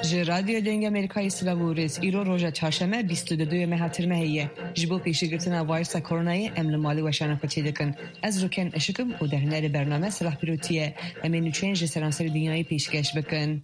رادیو دنگ امریکای سلاوریز ایرو روژا چهارشنبه 22 ماه ترمهیه جبو پیشگیرتن وایرس کرونای امل مالی و شناختی دکن از روکن اشکم و دهنه برنامه صلاح پیروتیه امینو چنج سرانسر دنیای پیشکش بکن.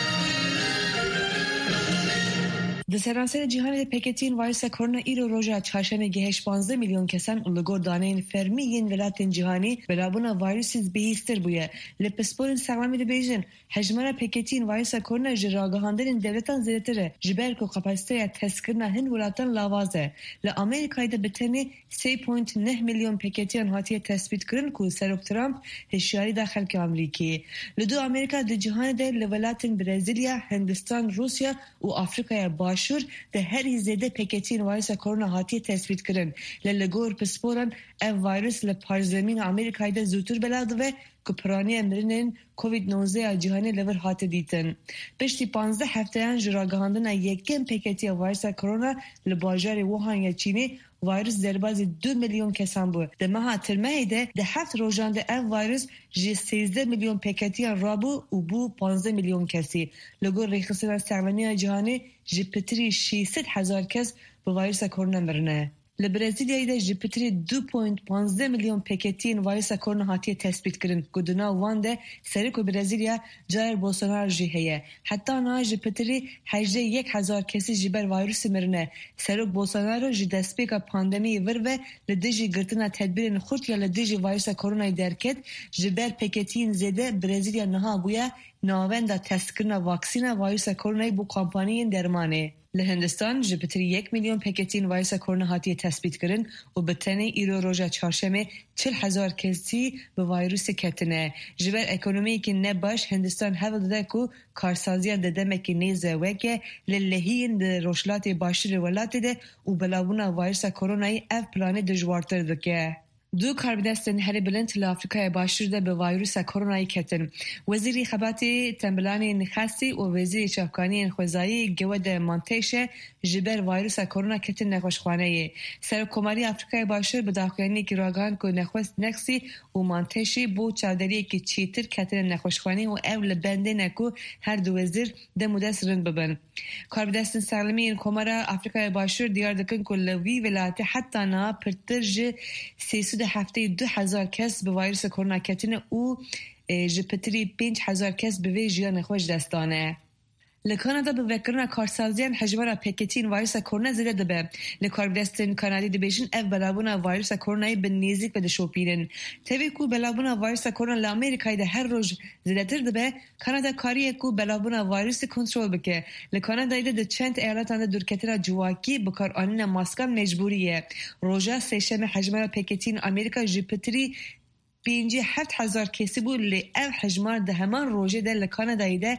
در سرانسر جهان پیکتین وایرس کرونا ایرو روژا چهارشنبه گهش 15 میلیون کسان لگور دانین فرمیین ولایت جهانی بلابونا وایرس بهیستر بوده. لپسپورن سلام بیجن حجمه پیکتین وایرس کرونا جراگاهاندن دولتان زیادتره. جبر کو کپاسیته تسکرنا هند ولایتان لاوازه. لآمریکای ده بتنی 3.9 میلیون پیکتین هاتی تثبیت کردن کو سروک ترامپ هشیاری داخل که آمریکی. لدو آمریکا در جهان ده لولایت برزیلیا، هندوستان، روسیه و آفریقای باشور ده هر زده پیکتین وایرس کرونا هاتی تثبیت کردن. للگور پسپورن او وایرس لپارزمین آمریکای ده زودتر بلاد و کپرانی امرنن کووید 19 جهانی لور هات دیتن. پشتی 15 هفته انج راگهاندن یکم پیکتی وایرس کرونا لباجار ووهان چینی وایرس درباز 2 میلیون کسان بود. ده ماه ترمه ده 7 روزانده او وایرس جی 13 میلیون پیکتی رابو و بو 15 میلیون کسی. لگور ریخصان سرمانی جهانی جی پتری 600,000 کس به وایرس کرونا مرنه. لبرزیلیای ده جپتری 2.15 میلیون پیکتین وایرس کرونا هاتی تثبیت کردن. گودنا وان ده سرکو برزیلیا جایر بولسونارو جیهیه. حتی نا جپتری 81,000 کسی جبر وایرس مرنه. سرک بولسونارو جی دسپیکا پاندمی ور و لدیجی گرتنا تدبیر خورد یا لدیجی وایرس کرونا درکت جبر پیکتین زده برزیلیا نها بویا ناوند تسکرنا واکسینا وایرس کرونا بو کمپانی درمانه. لهندستان جبتری 1 میلیون پیکتین وایرس کرونا هاتی تثبیت کردن و بتنی ایرو روژا چهارشنبه 40,000 کسی به وایروس کتنه. جبر اکونومی که نباش هندستان هول داده کو کارسازیان دادمه که نیزه وکه للهین ده روشلات باشر ولات ده و بلاونا وایرس کرونای اف پلانه دجوارتر دکه. دو کاربدستن هری بلند لافریقای باشور ده به وایروس کرونای کتن. وزیری خباتی تنبلانی نخستی و وزیری چافکانی خوزایی گود مانتیشه جبر وایروس کرونا کتن نخوشخانه. سرکماری افریقای باشور به داخلی که راگان که نخوست نخسی و مانتیشی بو چادری که چیتر کتن نخوشخانه و اول بنده نکو هر دو وزیر ده مدس رند ببن. کاربدستن سالمی این کمارا افریقای باشور دیار دکن که لوی ولایت حتی نا پرترج 372,000 کس به وایرس کرونا کتن و جپتری 5,000 کس به وی جیان خوش دستانه. لکانادا به وکرنا کارسازیان حجمه پیکتین وایرس کرونا زده دبه. لکاربدستن کانادی دبیجن اف بلابونا وایرس کرونای به نیزیک بده شوپیرن. تبی کو بلابونا وایرس کرونا لامریکای ده هر روز زده تر دبه. کانادا کاریه کو بلابونا وایرس کنترل بکه. لکانادا ده چند ایالتان درکتنا جواکی بکار آنینا ماسکان مجبوریه. روزا سهشنبه حجمه پیکتین آمریکا جپتری 57,000 کسی بود لی او حجمار ده همان روژه ده لکانادایی ده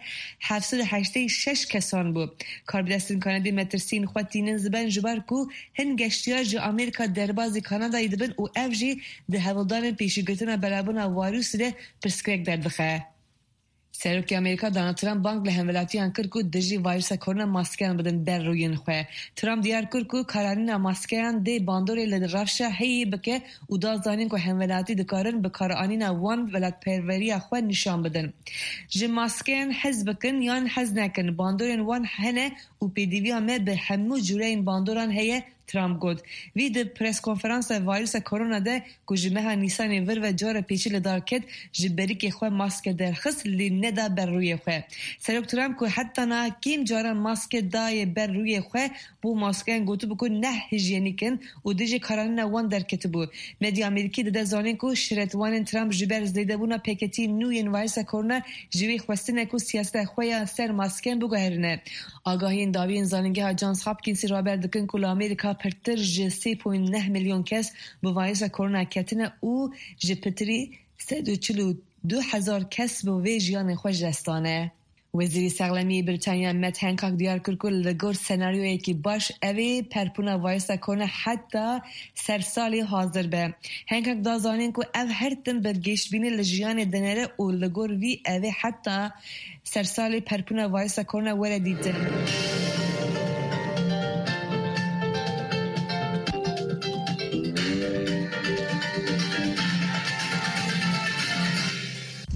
786 کسان بود. کاربدستن کانادی مترسین خود دینن زبان جبار کو هن گشتیار جو امریکا دربازی کانادایی دبن و او جی ده هولدان پیشگرتن بلابونا وایروس ده پرسکرک دردخه. سروکی امریکا دونالد ترامپ بانک له ولایتیان کرد کو دجی وایرس کرونا ماسکان بدن بر روین خو. ترامپ دیار کرد کو کارانینا ماسکان دی باندور له رفشه هی بکه او دازانین کو هم ولایتی دکارن به کارانینا وان ولایت پروری خو نشان بدن. ج ماسکان حزب کن یان حز نکن باندورن وان هنه او پی دی وی هم به همو جورین باندوران هی ترامپ گفت وی د پرس کنفرانس وایرس کرونا ده کو جمعه نیسان ور و جار پیچیده دارکت جبری که خو ماسک درخص لی ندا بر روی خو. سروک ترامپ کو حتی نا کیم جار ماسک دای بر روی خو بو ماسکن گوتو بکن نه هیژینیکن و دیجی کارانینا وان درکت بو. مدیا امریکی ده زانین کو شرطوان ترامپ جبر زیده بونا پیکتی نوین وایرس کرونا جوی خوستنه کو سیاست خویا سر ماسکن بگهرنه. آگاهی داوین زانینگه جانس هاپکینز رابرت دکن کو امریکا پرتر 3.9 میلیون کس به وایرس کرونا کتنه او جپتری 142,000 کس به وی جیان خوش دستانه. وزیری سقلمی بریتانیا مت هنکاک دیار کرد که لگور سناریویی که باش اوی پرپونا وایرس کرونا حتی سرسالی حاضر به. هنکاک دازانین که او هر تن برگشت بینی لجیان دنره و لگور وی اوی حتی سرسالی پرپونا وایرس کرونا وردیدن.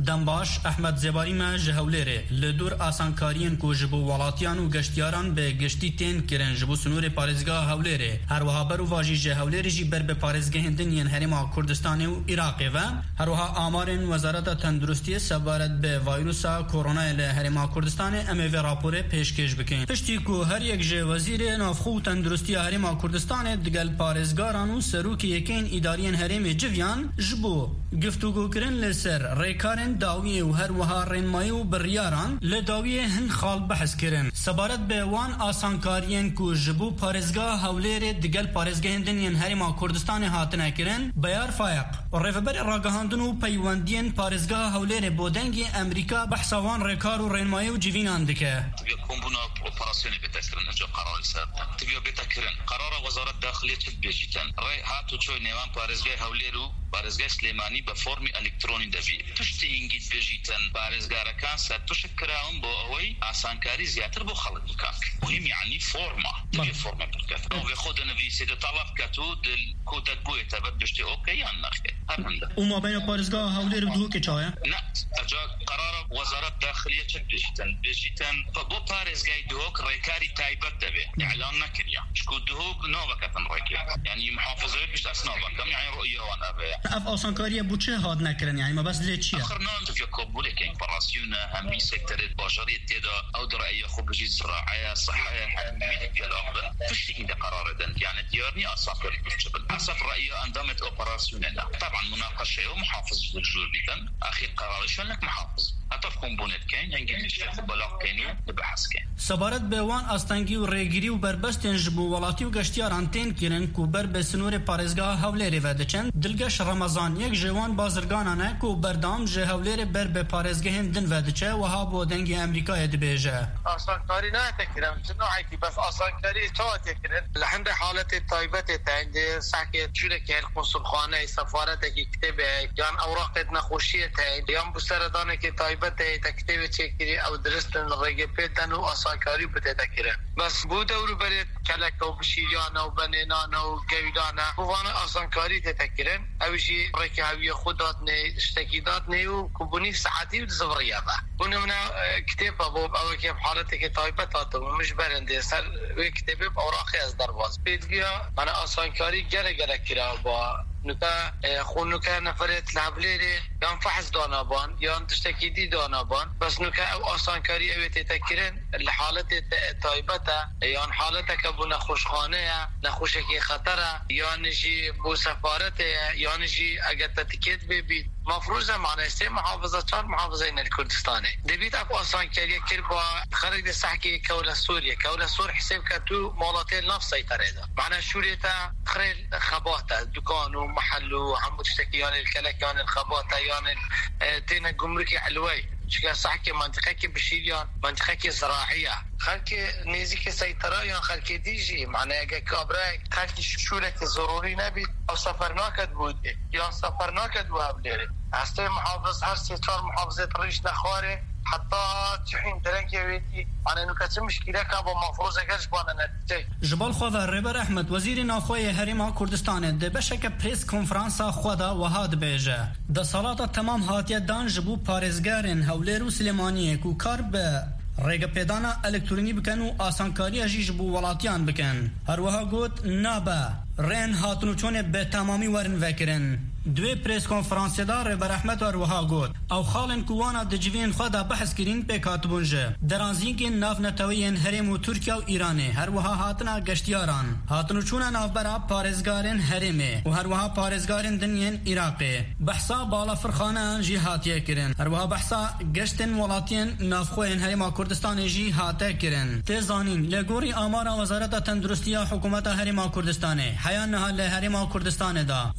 دنباش احمد زباری ما جهولره لدور آسانکارین کو جبو ولاتیان و گشتیاران به گشتی تین کرن جبو سنور پارێزگا هەولێرێ هەروەها بەر و واژی جێ هەولێرێژی بەر بە پارێزگەهێندنیان هەرێما کوردستانی و عێراقێ و هەروەها ئامارên وەزارەتا تەندروستیە سەبارەت بە ڤایرۆسا کۆرۆنایە لە هەرێما کوردستانê em ê vê raporê pêşkêş bikin. Piştî ku her yek ji wezîrê navxwe û tenduristiya Herêma Kurdistanê digel parêzgaran û serokê yekên îdariyên herêmê civiyan ji bo giftûgûkirin li ser rêkarên dawiyê û her wiha rênmayî û biryaran li dawiyê hin xal behs kirin. Sebaret bê wan asankariyên ku ji bo parêzga Hewlêrê digel parêzgehên diniyên Herêma Kurdistanê hatine kirin Beyar Fayeq. Rêveberê ragihandin û peywendiyên parêzga Hewlêrê bo dengê Amerîka behsa wan rêkar û rênmayî û civînan dike. بونا اوبراسيوني بتكرن اجا قرار سر تبيو بتكرن قرار وزاره الداخليه تبيجيتن راي هاتو تشوي نيوان بارزغاي هوليرو بارزغاي سليماني بفورم الكتروني دبي تشتي انجيت بيجيتن بارزغارا كان ستشكراهم بو اوي اسانكاري زياتر بو خلق كان مهم يعني فورما تبي فورما بتكت او بياخذ نبي سيد طلب كاتو الكود بو تبت بشتي اوكي انخي هرنده وما بين بارزغا هوليرو دو كيچايا لا اجا قرار وزاره الداخليه تبيجيتن فبو بارزغاي دوك ريكاري تايبت دبي اعلان نكريا شكو دوك نوبكتن ريكيا يعني محافظه بيش اسنوبك يعني رؤيه وانا اف آسانکاری بو چه هاد نکردن یعنی ما بس لی چیه اخرنا في قبول که اپراسیون همی سکتر باشری تدا او درعی خوب جی زراعه صحه همین ديال اخر فيش این قرار دن يعني ديارني آسانکاری بشكل حسب رأي اندامت اپراسیوننا طبعا مناقشه ومحافظ الجور بيتن اخير قرارش انك محافظ حتی کمبونت کن انگلیش بلاغ کنی بحث کن سبارت به وان استانگی و ریگری و بربستن جبو ولاتی و گشتیاران تین کرن کو بر به سنور پارێزگا هەولێرê vedicin dilgeş Ramazan yek jiwan bazirganane ku berdam ji Hewlêrê ber be parêzgehên din vedice wiha bo dengê Amerîkayê dibêje. Asankari natekirin نوعی بس آسانکاری تاعتكرن لحد حالة طيبة عند ساكت شركة القنصلخانة سفارة كتابة يعني أوراق نخوشية يعني بسردانة كطيبة تكتابة تكري أو درستن الرجبتن وآسانكاري بتذكرن بس بودور بريت كلك أو بشيريانا وبنينانا وجويدانا وأنا آسانكاري تذكرن أو شيء ركابية خداتني اشتكيداتني وكوبوني ساعتي وزبريابة ونمنا كتابة أو كيف حالتك طيبة تاتو مش برندي سر كتابة أوراقي أصدر باز بيتجيا أنا آسانكاري جرى كرا با نکه خونوکه نفرت لحبلیری یا فحص دانابان یا تشتکیدی دانابان بس نکه او آسانکاری اویت تکرن لحالت طایبته یا حالت که بو نخوشخانه نخوشکی خطره یا نجی بو سفارته یا نجی اگر تتکیت ببید مفروضه معنی 3 محافظه 4 محافظه این الكردستانه دبیت اف آسانکاری کر با خرج سحکی کوله سوریا کوله سور حساب کتو مالاتي نفس سيطره ده معنی شوریتا خرج خباته دکان و محل وعم تشتكيان الكلكان الخباطة يعني تينا جمركي حلوي شكل صحكي منطقة بشيليان منطقة زراعية خلك نيزك سيطرة يعني خلك ديجي معناها كابراك خلك شولك ضروري نبي أو سفرناك بود يعني سفرناك بوابليري هستي محافظ هر 4 محافظة ريش نخواري حتى تحين ترنكي ويتي أنا نكتب مشكلة كابو مفروضة كشبانا نتيجة جبال خواه ريبر أحمد وزير ناخوي هريما كردستان ده بشك بريس كونفرانسا خودا وهاد بيجه ده صلاة تمام هاتية دان جبو پارێزگارên Hewlêr û Silêmaniyê ku kar be rêgepêdana elektrînî bikin û asankariya jî ji bo welatiyan bikin herwiha got nabe rên hatin û çûnê bi temamî werin vekirin دوی پریس کنفرانسی دا ربر احمد وروها گوت او خالن کوانا دجوین خدا بحث کرین په کاتبونجه درانزینګ ناف نتوین هرم او ترکیه او ایران هر وها هاتنا گشتیاران هاتنو چون ناف برا پارێزگارên هرم او هر وها پارێزگارên دنیین عراق بحثا بالا فرخانه جهاتیه کرین هر وها بحثا گشتن ولاتین نافخوین هرم کوردستان جی هاته کرین تزانین لګوري اماره وزارت تندرستی حکومت هرم کوردستان حیان له هرم کوردستان دا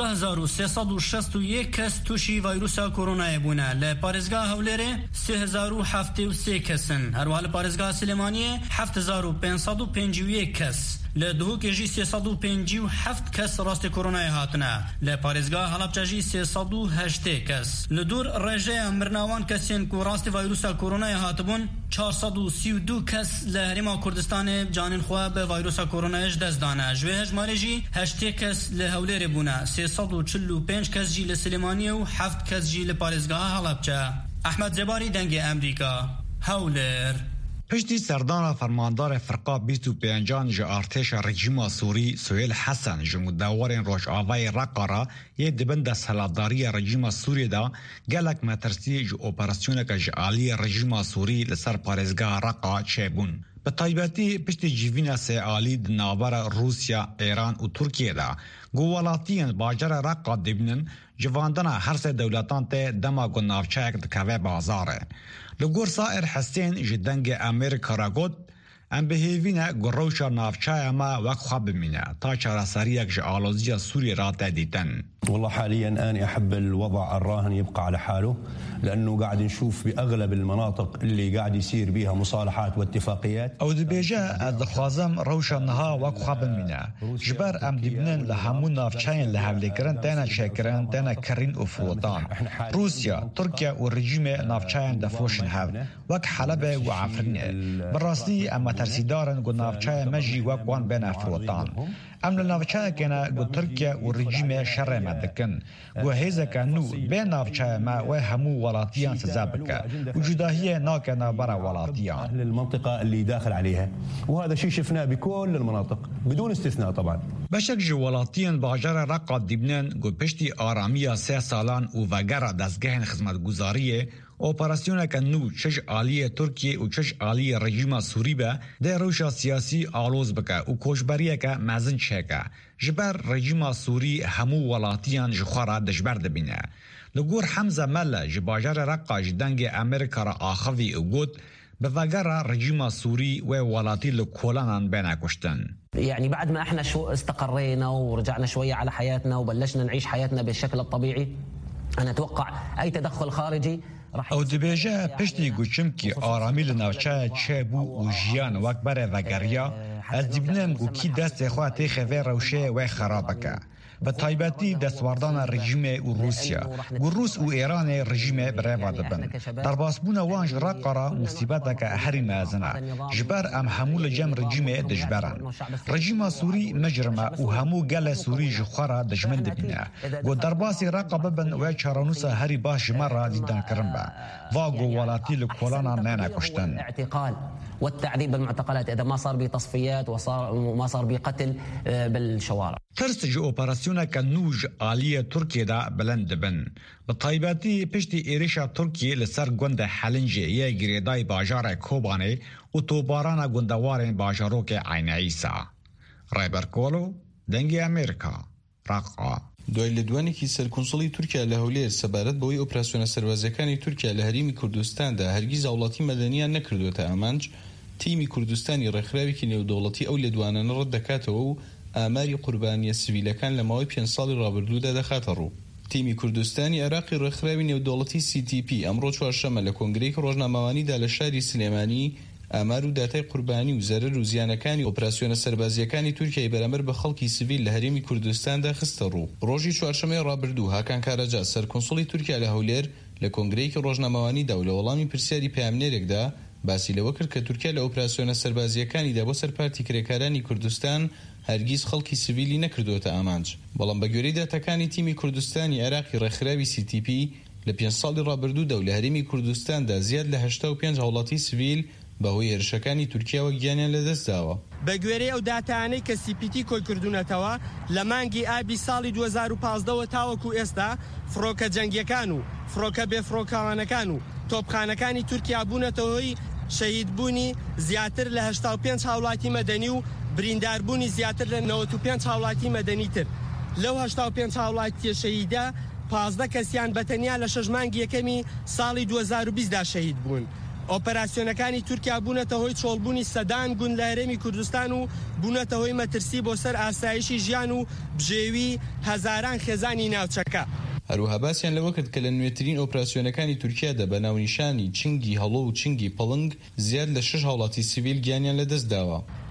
11361 کس توشی ویروس کرونا بونه ل پارێزگا هەولێرê 3073 کسن هر وها ل پارێزگا سلێمانiyê 7551 کس لدهوك جي 357 كس راست كورونا هاتنا لباريزغا هلبجا جي 308 كس لدور رجاء مرناوان كسين كو راست فيروس كورونا هاتبون 432 كس لهرما كردستان جانن خوا به فيروس كورونا دزدانه جوه هجماري جي 8 كس لهولير بونا 345 كس جي لسليمانيه و 7 كس جي لباريزغا هلبجا احمد زباری دنگ امریکا هولر پشتی سردان فرماندار فرقا 25 جا ارتش رژیم سوری سهیل حسن جمهوردوارین روجاوای رقارا یه دبند سالاداری رژیم سوری دا گلک مترسی جو اپراسیون که جعالی رژیم سوری لسر پارزگاه رقا چبون. به طایبتی پشتی جیوین سیالی دنابر روسیا، ایران و ترکیه دا گوالاتین باجر رقا دبنن جواندن هر سه دولتان ته دما گنافچاک دکوه بازاره. لگور سائر حسین جدنگ امریکا را گود ام بهیوینه گروشا نافچای ما وک خواب بمینه تا چرا سریعک جعالوزی سوری را تدیدن. والله حاليا أنا أحب الوضع الراهن يبقى على حاله لأنه قاعد نشوف بأغلب المناطق اللي قاعد يصير بها مصالحات واتفاقيات أو دبيجا الدخوازم روشنها وخواب منا جبر أم دبنان لهمون نافچاين لهوليكرن تانا شاكرن تانا كرين وفوطان روسيا تركيا والرجيم نافچاين دفوشن هاون وك حلبة وعفرنة بالراسي أما ترسيدارن قو نافچاين مجي وكوان بين فوطان أم لنافچاين كنا قو تركيا والرجيم شرم دكن وهذا كانوا بين نافچاين ما وهمو ولاتيان سزابك وجداهية ناكنا برا ولاتيان أهل المنطقة اللي داخل عليها وهذا شيء شفناه بكل المناطق بدون استثناء طبعا بشك جوالاتيان باجر رقا دبنان قو بشتي آرامية 3 سالان وفاقرا دستگهن خدمت گزارية اپراسیون کنو چش عالی ترکیه و چش عالی رژیم سوری به در روشا سیاسی آلوز بکه و کوشبریه که مزن چکه جبر رژیم سوری همو ولاتیان جخوارا دجبر دبینه لگور حمزه مله جباجر رقا جدنگ امریکا را آخوی اوگود به وگر رژیم سوری و ولاتي لكولانان بينا كشتن. يعني بعد ما احنا شو استقرينا ورجعنا شويه على حياتنا وبلشنا نعيش حياتنا بالشكل الطبيعي انا اتوقع اي تدخل خارجي او دبیجه پشتی گوچم که آرامی لناوچه چه بو و جیان وک بره وگریا از دیبنم گو کی دست خواه تیخوه روشه و خرابکه به طایبتی دستواردان رژیم و روسیا گو روس و ایران رژیم بره وادبن در باسبون وانج رقارا مصیبت که هری مازنه جبر ام همول جم رژیم دجبرن رژیم سوری مجرمه و همو گل سوری جخوارا دجمن دبینه گو در باسی رقابه بن و چارانوس هری باش مرا دیدن کرن با و گو ولاتی لکولانا نانا کشتن والتعذيب بالمعتقلات إذا ما صار بتصفيات وما صار بقتل بالشوارع. ترس جو اوپراسیون کنوج عالی ترکیه دا بلند بن. بطایباتی پشتی ایریشا ترکیه لسر گوند حلنجه یه گریدای باجار کوبانه و توباران گوندوارین باجاروک عین عیسا. رایبر کولو دنگی امریکا رقا. دوای لدوانێکی سەرکۆنسڵی تورکیا لە هەولێر سەبارەت بەوەی ئۆپراسیۆنە سەربازەکانی تورکیا لە هەرێمی کوردستاندا هەرگیز هاوڵاتی مەدەنیان نەکردوێتە ئامانج تیمی کوردستانی ڕێکخراوێکی نێودەوڵەتی ئەو لێدوانانە ڕەت دەکاتەوە و ئاماری قوربانیە سیڤیلەکان لە ماوەی 5 ساڵی ڕابردوودا دەخاتە ڕوو. تیمی کوردستانی عێراقی ڕێکخراوی نێودەوڵەتی CTP ئەمڕۆ چوارشەمە لە کۆنگرەیەکی ڕۆژنامەوانیدا لە شاری سلێمانی ئامار و داتای قوربانی و زەرەر و زیانەکانی ئۆپراسیۆنە سەربازیەکانی تورکیای بەرامبەر بە خەڵکی سیڤیل لە هەرێمی کوردستاندا خستە ڕوو. ڕۆژی چوارشەمەی ڕابردوو هاکان کارەجا سەرکۆنسڵی تورکیا لە هەولێر لە کۆنگرەیەکی ڕۆژنامەوانیدا و لە وەڵامی پرسیاری پەیامنێرێکدا باسی لەوە کرد کە تورکیا لە ئۆپراسیۆنە سەربازیەکانیدا بۆ سەرپارتی کرێکارانی کوردستان هەرگیز خەڵکی سیڤیلی نەکردوتە ئامانج. بەڵام بە گوێرەی داتەکانی تیمی کوردستانی عێراقی ڕێکخراوی CTP لە 5 ساڵی ڕابردوودا و لە هەرێمی کوردستاندا زیاد لە 85 هاوڵاتی سیڤیل بەهۆی هێرشەکانی تورکیاوە گیانیان لەدەستداوە. بە گوێرەی ئەو داتانەی کە CPT کۆی کردوونەتەوە لە مانگی ئابی ساڵی 2015 تاوەکو ئێستا فڕۆکە جەنگیەکان و فڕۆکە بێفڕۆکەوانەکان و تۆپخانەکانی تورکیا بوونەتەوەی شەهیدبوونی زیاتر لە 85 هاوڵاتی مەدەنی و برینداربوونی زیاتر لە 95 هاوڵاتی مەدەنی تر. لەو 85 هاوڵاتی شەهیدە 15 کەسیان بەتەنیا لە 6 مانگی یەکەمی ساڵی 2020دا شەهید بوون. ئۆپەراسیۆنەکانی تورکیا بوونەتە هۆی چۆڵبوونی سەدان گوند لە هەرێمی کوردستان و بوونەتە هۆی مەترسی بۆ سەر ئاسایشی ژیان و بژێوی هەزاران خێزانی ناوچەکە. هەروەها باسییان لەوە کرد کە لە نوێترین ئۆپراسیۆنەکانی تورکیادا بە ناونیشانی چنگی هەڵۆ و چنگی پڵنگ زیاد لە 6 هاوڵاتی سیڤیل گیانیان لەدەستداوە.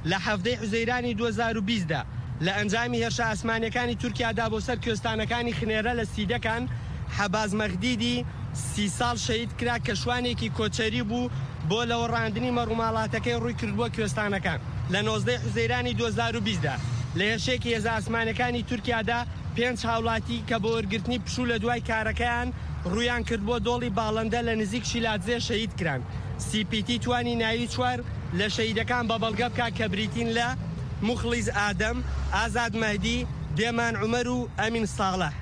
لە 17 حوزەیرانی 2020دا لە ئەنجامی هێرشە ئاسمانیەکانی تورکیادا بۆ سەر کوێستانەکانی خنێرە لە سیدەکان حەباز مەخدیدی 30 ساڵ شەهید کرا کە شوانێکی کۆچەری بوو بۆ لەوەڕاندنی مەڕووماڵاتەکەی ڕووی کردبووە کوێستانەکان. لە 19 حوزەیرانی 2020دا لە هێرشێکی هێزە ئاسمانەکانی تورکیادا 5 هاوڵاتی کە بۆ وەرگرتنی پشوو لە دوای کارەکەیان ڕویان کرد بۆ دۆڵی باڵندە لە نزیک شیلاتزێ شەهید کران. CPT توانی ناوی چوار لە شەهیدەکان بە بەڵگە بکە کە بریتین لە مخلیز ئادەم، ئازاد مەهدی، دێمان عومەر و ئەمین ساڵح.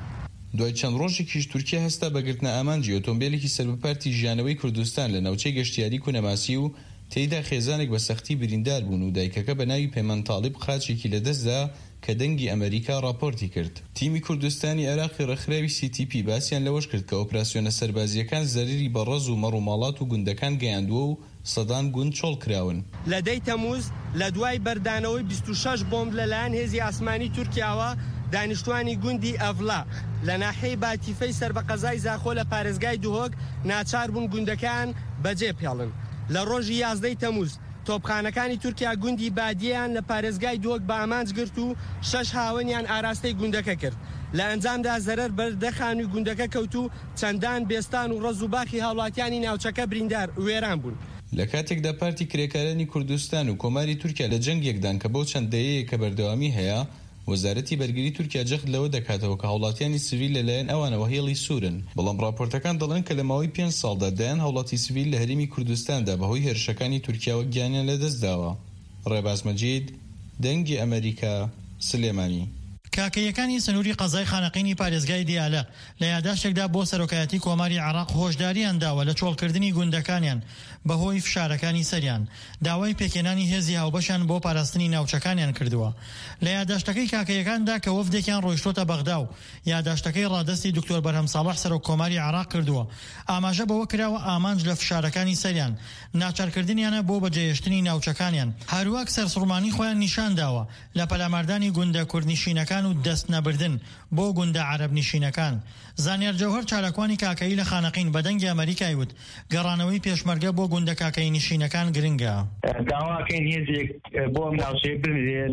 دوای چەند ڕۆژێکیش تورکیا هەستا بەگرتنە ئامانجی ئۆتۆمبیلێکی سەربەپارتی ژیانەوەی کوردستان لە ناوچەی گەشتیاری کوونەماسی و تێیدا خێزانێک بە سەختی بریندار بوون و دایکەکە بە ناوی پەیمان تاڵیب خاچێکی لەدەستدا کە دەنگی ئەمریکا راپۆرتی کرد. تیمی کوردستانی عێراقی ڕێکخراوی CTP باسییان لەوەش کرد کە ئۆپراسیۆنە سەربازیەکان زەریری بە ڕەز و مەڕووماڵات و گوندەکان گەیاندووە و سەدان گوند چۆڵ کراون. لە دەی تەمووز لە دوای بەردانەوەی 26 بۆمب لەلایەن هێزی ئاسمانی تورکیاوە دانیشتوانی گوندی ئەڤلا لە ناحەی باتیفەی سەر بە قەزای زاخۆ لە پارێزگای دوهۆک ناچار بوون گوندەکان بەجێ پێڵن. لە ڕۆژی 11 تەمووز تۆپخانەکانی تورکیا گوندی بادیەیان لە پارێزگای دووەک بە ئامانج گرت و 6 هاوێنیان ئاراستەی گوندەکە کرد. لە ئەنجامدا زەرەر بەردەخانووی گوندەکە کەوت و چەندان بێستان و ڕەز و باخی هاوڵاتیانی ناوچەکە بریندار وێران بوون. لە کاتێکدا پارتی کرێکارانی کوردستان و کۆماری تورکیا لە جەنگێکدان کە بۆ چەند دەیەیە کە بەردەوامی هەیە، وەزارەتی بەرگری تورکیا جەخت لەوە دەکاتەوە کە هاوڵاتیانی سیڤیل لەلایەن ئەوانەوە هێڵی سوورن. بەڵام راپۆرتەکان دەڵێن کە لە ماوەی 5 ساڵدا دایان هاوڵاتی سیڤیل لە هەرێمی کوردستاندا بەهۆی هێرشەکانی تورکیاوە گیانیان لەدەستداوە. ڕێباز مەجید، دەنگی ئەمریکا، سلێمانی. کاکەیەکانی سنووری قەزای خانەقینی پارێزگای دیالە لە یاداشتێکدا بۆ سەرۆکایەتی کۆماری عێراق هۆشداریان داوە لە چۆڵکردنی گوندەکانیان بەهۆی فشارەکانی سەریان. داوای پێکێنانی هێزی هاوبەشیان بۆ پاراستنی ناوچەکانیان کردووە. لە یاداشتەکەی کاکەیەکاندا کە وەفدێکیان ڕۆیشتۆتە بەغدا و یاداشتەکەی ڕادستی دکتۆر بەرهەم ساڵح سەرۆک کۆماری عێراق کردووە. ئاماژە بەوە کراوە ئامانج لە فشارەکانی سەریان، ناچارکردنیانە بۆ بەجێهێشتنی ناوچەکانیان. هەروەک سەرسوڕمانی خۆیان نیشان داوە لە پەلاماردانی گوندە کوردنشینەکان و دەست نەبردن بۆ گوندە عەرەب نشینەکان. زانیار جەوهەر چالاکوانی کاکەیی لە خانەقین بە دەنگی ئەمریکای وت گەڕانەوەی پێشمەرگە بۆ گوندە کاکەی نشینەکان گرنگە. داواکەین هێزێک بۆ ئەم ناوچەیە بنرێن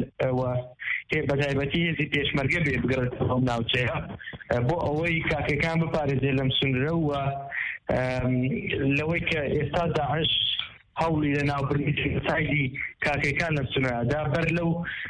بە تایبەتی هێزی پێشمەرگە بێ بگرێتەوە ئەم ناوچەیە بۆ ئەوەی کاکەکان بپارێزێ لەم سنوورە و لەوەی کە ئێستا داعش هەوڵی لە ناوبردنی سایدی کاکەکان لە سنوورەدا بەر لەو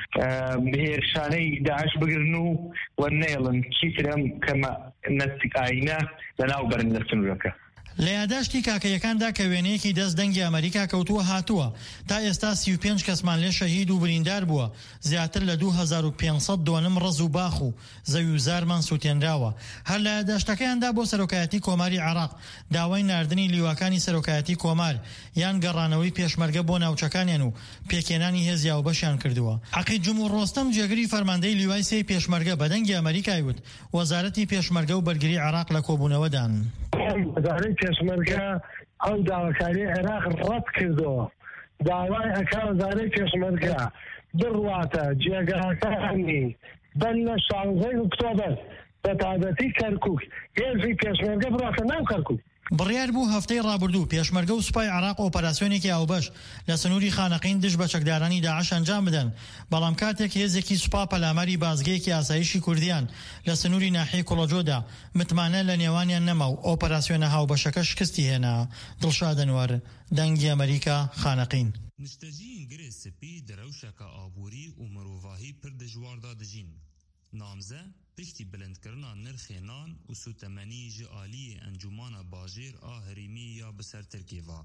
هێرشانەی داعش بگرن و وەنێڵن چیترم کەمە نەستیقاینە لە ناوبەرن لە سنوورەکە. لە یاداشتی کاکەیەکاندا کە وێنەیەکی دەست دەنگی ئەمریکا کەوتووە هاتووە تا ئێستا 35 کەسمان لێ شەهید و بریندار بووە، زیاتر لە 2500 دۆنم ڕز و باخ و زەوی و زارمان سووتێنراوە. هەر لە یاداشتەکەیاندا بۆ سەرۆکایەتی کۆماری عێراق داوای ناردنی لیواکانی سەرۆکایەتی کۆمار یان گەڕانەوەی پێشمەرگە بۆ ناوچەکانیان و پێکێنانی هێزی هاوبەشیان کردووە. عەقید جمهور ڕۆستەم جێگری فەرماندەی لیوای سێ پێشمەرگە بە دەنگی ئەمریکای وت وەزارەتی پێشمەرگە و بەرگری عێراق لە کۆبوونەوەدان. وەزارەتی پێشمەرگە ئەو داواکاری عێراق ڕەت کردەوە. داوای ئەکا وەزارەتی پێشمەرگە بڕواتە جێگاکانی بەن لە 16 ئۆکتۆبەر بە تایبەتی کەرکووک هێزی پێشمەرگە بڕاتە ناو کەرکووک. بڕیار بوو هەفتەی ڕابردوو پێشمەرگە و سوپای عێراق ئۆپەراسیۆنێکی هاوبەش لە سنووری خانەقین دژ بە چەکدارانی داعش ئەنجام بدەن. بەڵام کاتێک هێزێکی سوپا پەلاماری بازگەیەکی ئاسایشی کوردیان لە سنووری ناحیەی کوڵەجۆدا متمانە لە نێوانیان نەما و ئۆپەراسیۆنە هاوبەشەکە شکستی هێنا. دڵشاد ئەنوەر، دەنگی ئەمریکا، خانەقین. نشتەجین گرێ سپی دەرەوشەکە ئابووری و مرۆڤاهی پر دژواردا دژین. نامزە پشتی بلندکردنا نرخی نان و سوتەمەنی ji aliyê encumana bajêr a herêmî ya bi ser Tirkiyê.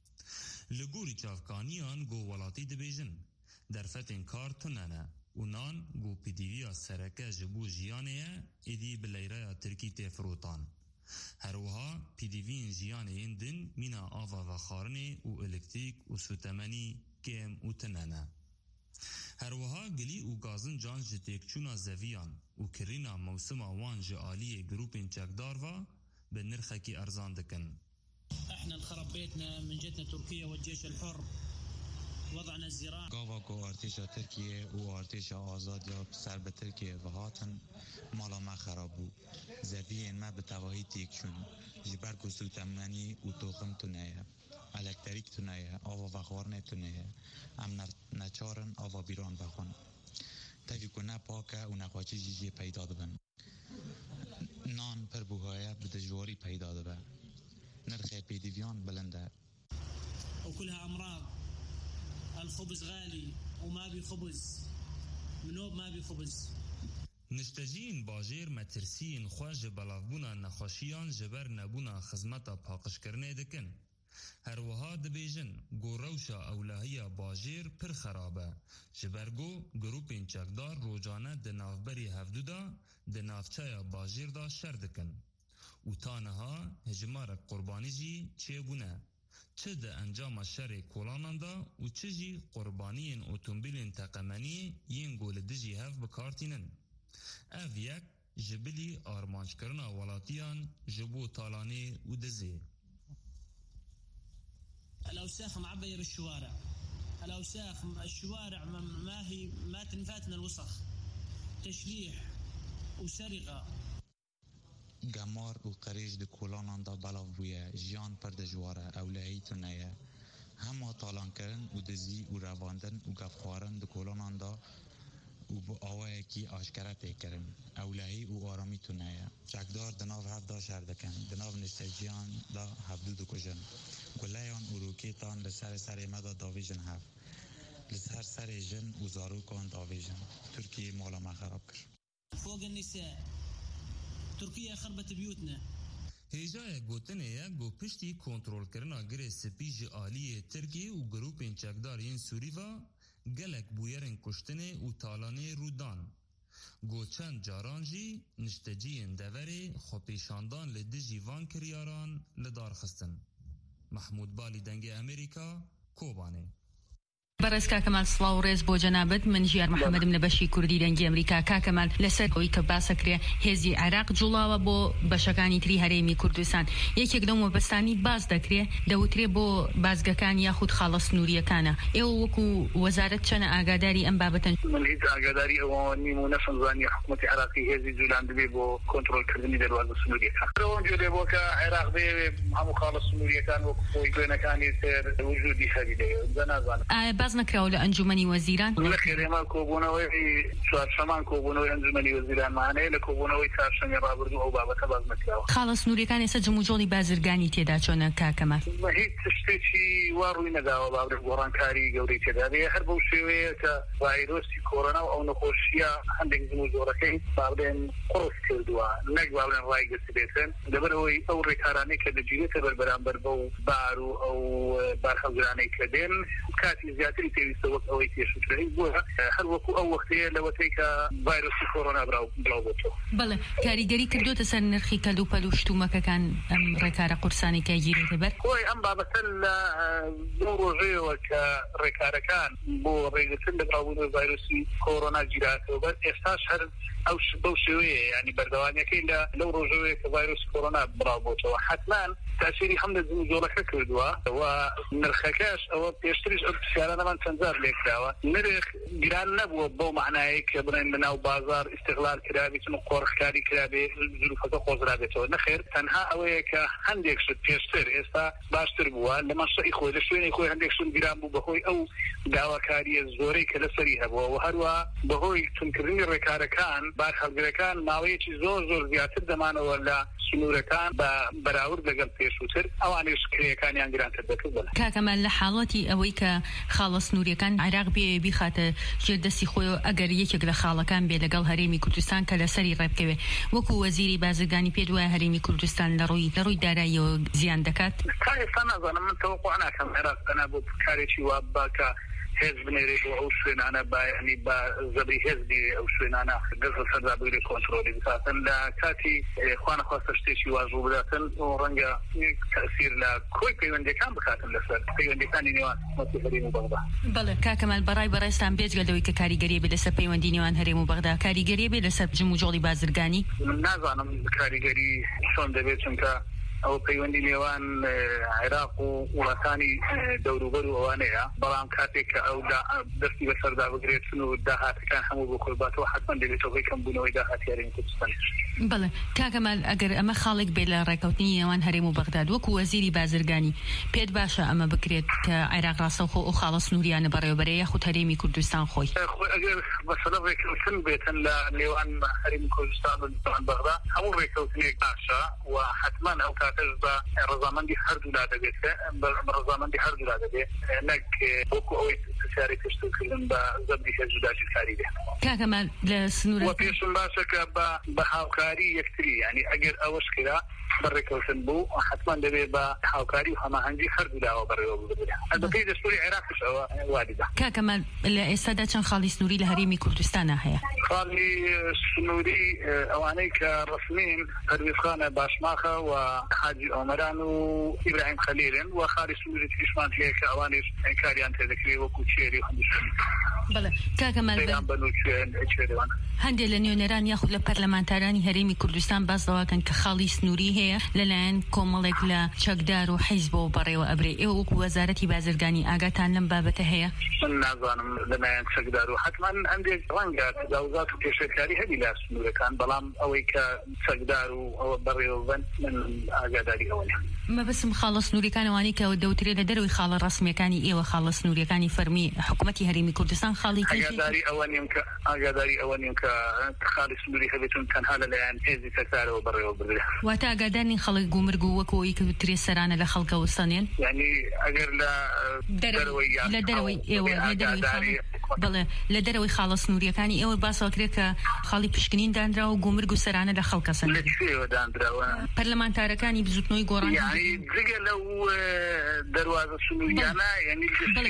Li gorî çavkaniyan got welatî dibêjin derfetên kar tune ne û nan got pîdîviya sereke ji bo jiyanê ye êdî bi leyreya Tirkî tê firotan. Her wiha pîdîviyên jiyanê yên din mîna ava vexarinê û elektrîk û sotemenî kêm û tune ne. Her wiha gilî û gazin can ji têkçûna zeviyan û kirîna mewsima wan ji aliyê grûpên çekdar va bi nirxekî erzan dikin. احنا انخرب بيتنا من جتنا تركيا والجيش الحر وضعنا الزراعة قاوا كو ارتشا تركيا و ارتشا آزاد یا سر به ترکیه و هاتن مالا ما خرابو زویین ما به تواهی تیکشون جبر کو سوتمنی و توخم تونایه الکتریک تونه آوا وخوارنه تونه ام نچارن آوا بیران بخون تاکی کنه پاکه و نقاچی جیجی پیدا دبن نان پر بوهایه بدجواری پیدا دبن نرخ بيديفيان بلنده وكلها أمراض. الخبز غالي وما بي خبز منوب ما بي خبز. نشتجین باجیر مترسین خواج بلافبونا نخوشیان جبر نبونا خزمتا پاقشکرنه دکن. هر وها دبیجن گو روشا اولهی باجیر پر خرابه. جبرگو گروپین چکدار روجانه دنافبری هفدودا دنافچای باجیر دا شر دکن. و تانها هجمار قربانی جی چه بونه؟ چه ده انجام شر کولانان دا و چه جی قربانیین اوتومبیلین تقمنی ین گول دجی هف بکارتینن. اف یک جبلی آرمانج کرنا ولاتیان جبو طالاني ودزي. الأوساخ معبية بالشوارع. الأوساخ الشوارع ما تنفاتنا الوسخ. تشليح وسرقة. گمار و قریج د کولانان دا بلاف بویه جیان پر د جواره اولهی تونه همه طالان کرن و دزی و رواندن و گفخوارن د کولانان دا و با آوه کی آشکره تکرن اولهی و آرامی تونه چکدار دناو هفت شهر دکن دناو نستجیان دا هفدو دو کجن گلیان و روکیتان لسر سر مدا داویجن هفت لسر سر جن و زاروکان داویجن ترکیه مالا ما خراب کرد فوق النساء ترکیه خربت بیوتنا هیجای گوتنه یا گو پشتی کنترول کرنا گره سپیج آلی ترکیه و گروپین چکدارین سوریفا گلک بویرن کشتنه و تالانه رودان گو چند جارانجی نشتجین دوره خوپیشاندان لدجی وان کریاران لدار خستن محمود بالی دنگ امریکا کوبانه بەڕێز کاکەمال سڵاو و ڕێز بۆ جەنابەت من ژیار محەممەدم لە بەشی کوردی دەنگی ئەمریکا کاکەمال لەسەر ئەوەی کە باسەکرێ هێزی عێراق جوڵاوە بۆ بەشەکانی تری هەرێمی کوردستان یەکێک لەو مەبەستانی باز دەکرێ دەوترێ بۆ بازگەکان یاخود خاڵە سنووریەکانە ئێوە وەکو وەزارەت چەنە ئاگاداری ئەم بابەتەن من هیچ ئاگاداری ئەوە نیم و نەفەمزانی حکوومەتی عێراقی هێزی جوولان دەبێ بۆ کۆنتڕۆلکردنی دەواازە سنووریەکان ئەوەن جۆرێ بۆ کە عێراق بێ هەموو خاڵە سنووریەکان وەکو خۆی دوێنەکانی تر وجودی هەبی دەیە نازانم باز نەکراوە لە ئەنجومەنی وەزیران لەخێرێمە کۆبوونەوەی چوارشەمان کۆبوونەوەی ئەنجومەنی وەزیرانمانەیە لە کۆبوونەوەی چوارشەمی ڕابردوو ئەو بابەتە باز نەکراوە خاڵە سنووریەکان ئێستا جموجۆڵی بازرگانی تێدا چۆنە کاکەمال هیچ شتێکی وا ڕووی نەداوە بابرێک گۆڕانکاری گەورەی تێدا بێ هەر بەو شێوەیە کە ڤایرۆسی کۆرۆنا و ئەو نەخۆشیە هەندێک جموجۆڕەکەی بابرێن قڕس کردووە نەک بابرێن ڕایگەسی بێتن لەبەرەوەی ئەو ڕێکارانەی کە دەگیرێتە بەرامبەر بەو بار و ئەو بارخەڵگرانەی کە دێن کاتی زیاتری پێویستە وەک ئەوەی پێشووترەی بووە هەر وەکو ئەو وەختەیە لەوەتەی کە ڤایرۆسی کۆرۆنا بڵاو بۆتەوە بەڵێ کاریگەری کردوتە سەر نرخی کەلوپەل و شتومەکەکان ئەم ڕێکارە قورسانی کە گیرێتە بەر خۆی ئەم بابەتە لە دوو ڕۆژەیەوە کە ڕێکارەکان بۆ ڕێگرتن لە بڵاوبوونەوەی ڤایرۆسی کۆرۆنا گیراتەوە بەر ئێستاش هەر ئەو بەو شێوەیە ینی بەردەوانیەکەی لەو ڕۆژەوەیە کە ڤایرۆسی کۆرۆنا بڵاو بۆتەوە حتمان تاثیری هەم لە جموجۆڵەکە کردووە و نرخەکەش ئەوە پێشتریش ئەو پرسیارانەمان چەندجار لێکراوە نرخ گران نەبووە بەو معنایە کە بڵێن بەناو بازار ئیستیغلال کرابێتن و قۆڕخکاری کرابێ ظروفەکە خۆزرابێتەوە نەخێر تەنها ئەوەیە کە هەندێک شت پێشتر ئێستا باشتر بووە لە مەشەی خۆی لە شوێنی خۆی هەندێک شت گران بوو بەهۆی ئەو داواکاریە زۆرەی کە لەسەری هەبووە و هەروە بەهۆی تونکردنی ڕێکارەکان بارخەڵگرەکان ماوەیەکی زۆر زیاتر دەمانەوە لە سنوورەکان بە بەراورد لەگەڵ پێشووتر ئەوانەیش کرێیەکانیان گرانتر دەکردن کاکەمال لە حاڵەتی ئەوەی کە خاڵە سنووریەکان عێراق بێ بیخاتە ژێردەستی خۆی ئەگەر یەکێک لە خاڵەکان بێ لەگەڵ هەرێمی کوردستان کە لەسەری ڕێبکەوێ وەکو وەزیری بازرگانی پێ دوایە هەرێمی کوردستان لە ڕووی داراییەوە زیان دەکات تا ئێستا نازانم من تەوەقع ناکەم عێراق تەنها بۆ کارێکی وا باکە هێز بنێرێ بۆ ئەو شوێنانە ینی بە زەبی هێز بێ ئەو شوێنانە گەزە سەردا بگرێ کۆنتڕۆلی بکاتن لە کاتی خوانەخواستە شتێکی واژوو بداتن و ڕەنگە تەئسیر لە کۆی پەیوەندیەکان بکاتن لەسەر پەیوەندیەکانی نێوان حکومەتی هەرێم و بەغدا بەڵێ کاکەمال بەڕێستان بێجگەلەوەی کە کاریگەریە بێ لەسەر پەیوەندی نێوان هەرێم و بەغدا کاریگەریە بێ لەسەر جموجۆڵی بازرگانی من نازانم کاریگەری چۆن دەبێت چونکە ئەو پەیوەندی نێوان عێراق و وڵاتانی دەوروبەر و ئەوانەیە بەڵام کاتێک کە ئەو دەستی بەسەردا بگرێتن و داهاتەکان هەموو بۆ کۆباتەوە حتمما دەبێتەوەی کەمبوونەوەی داهاتیاری کوردستان. بەڵێ کاکەمال ئەگەر ئەمە خاڵێک بێت لە ڕێکەوتنی نێوان هەرێم و بەغداد وەکو وەزیری بازرگانی پێت باشە ئەمە بکرێت کە عێراق ڕاستەوخۆ ئەو خاڵە سنووریانە بەڕێوەبەرە یاخود هەرێمی کوردستان خۆی ئەگەر بەسەر ڕێکەوتن بێتن لە نێوان هەرێمی کوردستان و بەغداد هەموو ڕێکەوتنێک باشە و حتمما ئەو کاتەش بە ڕەزامەندی هەردوو لا دەبێت ڕەزامەندی هەردوو لا دەبێت نەک وەکو ئەوەی پرسیاری کردن بە زەبری هێزوداژی کاری بێت. کاکەمال لە سنوورە و پێشم باشە کە بە هاوکاری یەکتری یعنی ئەگەر ئەوەش کرا بەڕێکەوتن بوو حتمما دەبێت بە هاوکاری و هەماهەنگی هەردوو لاوە بەڕێوە ببرێت. ئەلبەتە دەستوری عێراقش ئەوە واردە. کاکەمال لە ئێستادا چەند خاڵی سنووری لە هەرێمی کوردستانە هەیە؟ خاڵی سنووری ئەوانەی کە ڕسمین پەرویزخانە باشماخە و حاجی ئۆمەران و ئیبراهیم خەلیلن و خاڵی سنووری تریشمان هەیە کە ئەوانش کاریان تێدەکرێت وەکو چێری هەندووشن. بەڵێ کاکەمال هەندێک لە نوێنەران یاخود لە پەرلەمانتارانی هەرێمی کوردستان باس دەواکەن کە خاڵی سنووری هەیە لەلایەن کۆمەڵێک لە چەکدار و حیزبەوە بەڕێوە ئەبرێ ئێوە وەکو وەزارەتی بازرگانی ئاگاتان لەم بابەتە هەیە؟ من نازانم لەلایەن چەکدار و حتمما هەندێک ڕەنگە تجاوزات و پێشێکاری هەبی لە سنوورەکان بەڵام ئەوەی کە چەکدار و ئەوە بەڕێوە بن من ئاگاداری ئەوە نییە. مەبەستم خاڵە سنووریەکانەوانی کە دەوترێت لە دەروی خاڵە ڕسمیەکانی ئێوە خاڵە سنووریەکانی فەرمی حکوومەتی هەرێمی کوردستان خاڵی ئاگاداری ئەوە نیم کە خاڵی سنووری هەبێتون تەنها لەلایەن هێزی سەرکارەوە بەڕێوە ببرێت. واتە ئاگادارنی خەڵک گومرگ و وەکەوەی کە ترێ سەرانە لە خەڵکە وستانێن یعنی ئەگەر لە دەرەوەی ئێوە بڵێ لە دەرەوەی خاڵە سنووریەکانی ئێوە باسەکرێت کە خاڵی پشکنین دانراوە و گومرگ و سەرانە لە خەڵکە سەر پەرلەمانتارەکانی بزوتنەوەی گۆڕان جگە لەو دەواازە سنووریانە یعنی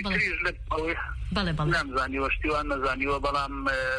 نامزانیوە شتیوان نەزانیوە بەڵام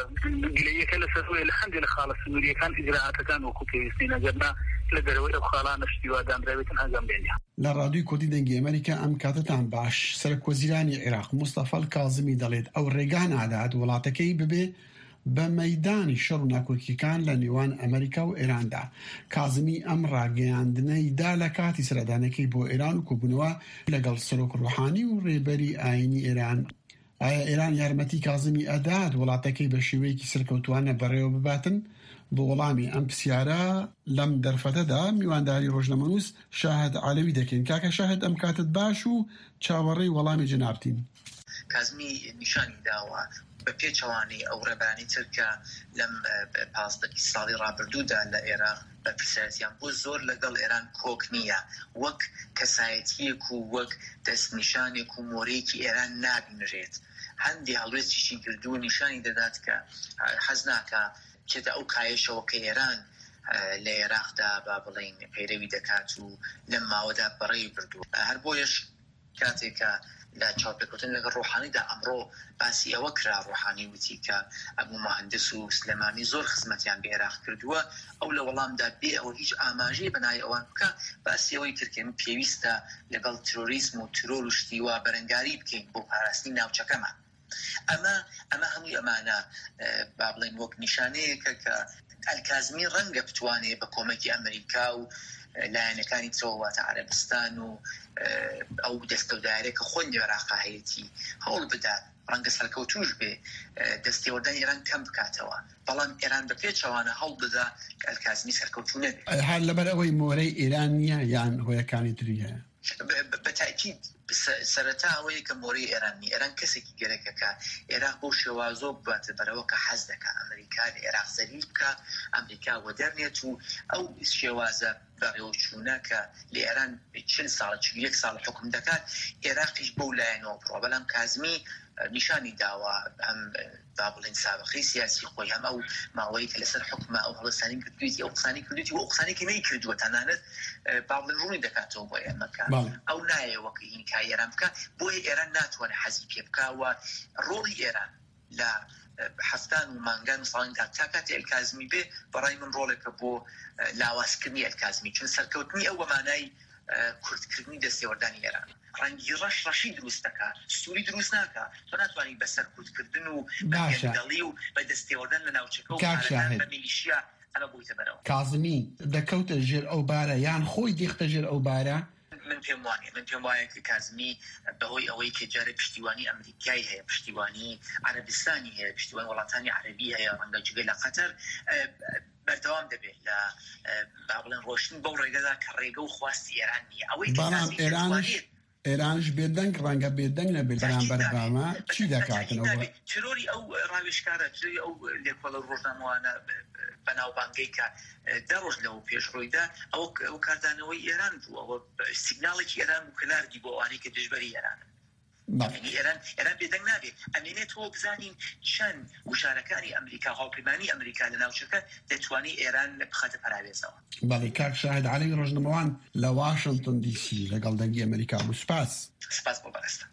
گلەیەکە لەسەر لە هەندێک لە خاڵە سنووریەکان ئیجراعاتەکان وەکو پێویستی نەگەرنا لە دەرەوەی ئەو خاڵانە شتیوا دانراوێتن ئەنجام بێنە. لە ڕادیۆی کوردی دەنگی ئەمریکا ئەم کاتتان باش سەرۆکوەزیرانی عێراق مستەفا کاظمی دەڵێت ئەو ڕێگان ئادات وڵاتەکەی ببێ بە مەیدانی شەڕ و ناکۆکیەکان لە نێوان ئەمریکا و ئێراندا. کاظمی ئەم ڕاگەیاندنەیدا لە کاتی سەردانەکەی بۆ ئێران و کۆبوونەوە لەگەڵ سەرۆک ڕوحانی و ڕێبەری ئاینی ئێران. ئایا ئێران یارمەتی کاظمی ئەدات وڵاتەکەی بە شێوەیەکی سەرکەوتوانە بەڕێوە بباتن؟ بۆ وەڵامی ئەم پرسیارە لەم دەرفەتەدا میوانداری ڕۆژنەمەنووس شاهد عەلەوی دەکەین. کاکە شاهد ئەم کاتت باش و چاوەڕێی وەڵامی جنابتین. کاظمی نیشانی داوە بە پێچەوانی ئەو ڕێبانی ترکە لەم 15 ساڵی ڕابردوودا لە ئێران بە پرسیارەتیان بۆ زۆر لەگەڵ ئێران کۆک نییە وەک کەسایەتیەک و وەک دەستنیشانێک و مۆرەیەکی ئێران نابینرێت. هەندی هەڵوێستیشی کردو نیشانی دەدات کە حەز ناکە چێتە ئەو کایەشەوە کە ئێران لە عێراقدا با بڵین پەیرەوی دەکات و لەم ماوەدا بەڕێی بردووە. هەر بۆیەش کاتێکە لە چاوپێکوتن لەگەڵ ڕۆحانیدا ئەمڕۆ باسی ئەوە کرا ڕۆحانی وتی کە ئەبوو مەهەندس و سلێمانی زۆر خزمەتیان بە عێراق کردووە ئەو لە وەڵامدا بێ ئەوە هیچ ئاماژەی بەنای ئەوان بکە باسی ئەوەی کردکەن پێویستە لەگەڵ ترۆریزم و ترۆر و شتیوا بەرەنگاری بکەین بۆ پاراستنی ناوچەکەمان. ئەمە هەمووی ئەمانە با بڵێن وەک نیشانەیەکە کە ئەلکازمی ڕەنگە بتوانێت بە کۆمەکی ئەمریکا و لایەنەکانی ترۆواتە عەرەبستان و ئەو دەستە و دایرێکە خۆی عێراقا هەیەتی هەوڵ بدات ڕەنگە سەرکەوتوش بێ دەستێوەردانی ئێران کەم بکاتەوە بەڵام ئێران بە پێچەوانە هەوڵ بدا کە ئەلکازمی سەرکەوتوو نەبێت. هەر لەبەر ئەوەی مۆرەی ئێران نییە یان هۆیەکانی تری هەیە؟ بەتاکید سەرەتا ئەوەیە کە مۆرەی ئێرانی ئێران کەسێکی گەرەکەکە عێراق بۆ شێوازۆ بباتە بەرەوە کە حەز دەکە ئەمریکا لە عێراق زەلیل بکە ئەمریکا وەدەرنێت و ئەو شێوازە بەڕێوەچوونە کە لە ئێران 40 ساڵ 41 ساڵ حکم دەکات عێراقیش بەو لایەنەوە بڕۆ. بەڵام کاظمی نیشانی داوە ئەم با بڵێن سابقەی سیاسی خۆی هەم ئەو ماوەی کە لەسەر حکومە ئەو هەڵەستانی کردوێتی ئەو قسانی کردوێتی و ئەو قسانێکی نەیکردووە تەنانەت با بڵێن ڕوونی دەکاتەوە بۆ ئێمەکە ئەو نایەوە کە هینکای ئێران بکە بۆیە ئێران ناتوانێت حەزی پێ بکەوە. ڕۆڵی ئێران لە هەفتان و مانگان و ساڵیندا تا کاتی ئەلکازمی بێ بەڕای من ڕۆڵێکە بۆ لاوازکردنی ئەلکازمی چون سەرکەوتنی ئەو وەمانای کوردکردنی دەستێوەردانی ئێران ڕەنگی ڕەشی دروست دەکا سووری دروست ناکە تۆ ناتوانانی بەسەر کوردکردن و بەگەندەڵی و بە دەستێوەردن لە ناوچەکە و بە میلیشیا ئەمە بوویتە بەرەوە. کازمی دەکەوتە ژێر ئەو بارە یان خۆی دیختە ژێر ئەو بارە؟ من پێم وایە کە کازمی بەهۆی ئەوەی کە جارە پشتیوانی ئەمریکای هەیە، پشتیوانی عەرەبستانی هەیە، پشتیوانی وڵاتانی عەرەبی هەیە، ڕەنگە جگە لە قەتەر بەردەوام دەبێت لە با بڵێن ڕۆشتن بەو ڕێگەدا کە ڕێگە و خواستی ئێران نییە. ئەوەی ئێرانش بێدەنگ ڕەنگە بێدەنگ نەبێت بەرامبەر بامە چی دەکاتنەوە؟ ترۆری ئەو ڕاوێژکارە، ترۆری ئەو لێکۆڵە ڕۆژنامەوانە بەناوبانگەی کە دەڕۆژ لەو پێشڕۆیدا ئەو کاردانەوەی ئێران بوو، ئەوە سیگناڵێکی ئێران بوو کە ناردی بۆ ئەوانەی کە دژبەری ئێرانن. ئێران بێدەنگ نابێت. ئەمێنێتەوە بزانین چەند وشارەکانی ئەمریکا، هاوپەیمانی ئەمریکا لە ناوچەکە دەتوانی ئێران بخاتە پەراوێزەوە. بەڵێ کاک شاهد عەلی ڕۆژنامەوان لە واشنگتن دی سی لەگەڵ دەنگی ئەمریکا بوو. سپاس بۆ بەڕێستە.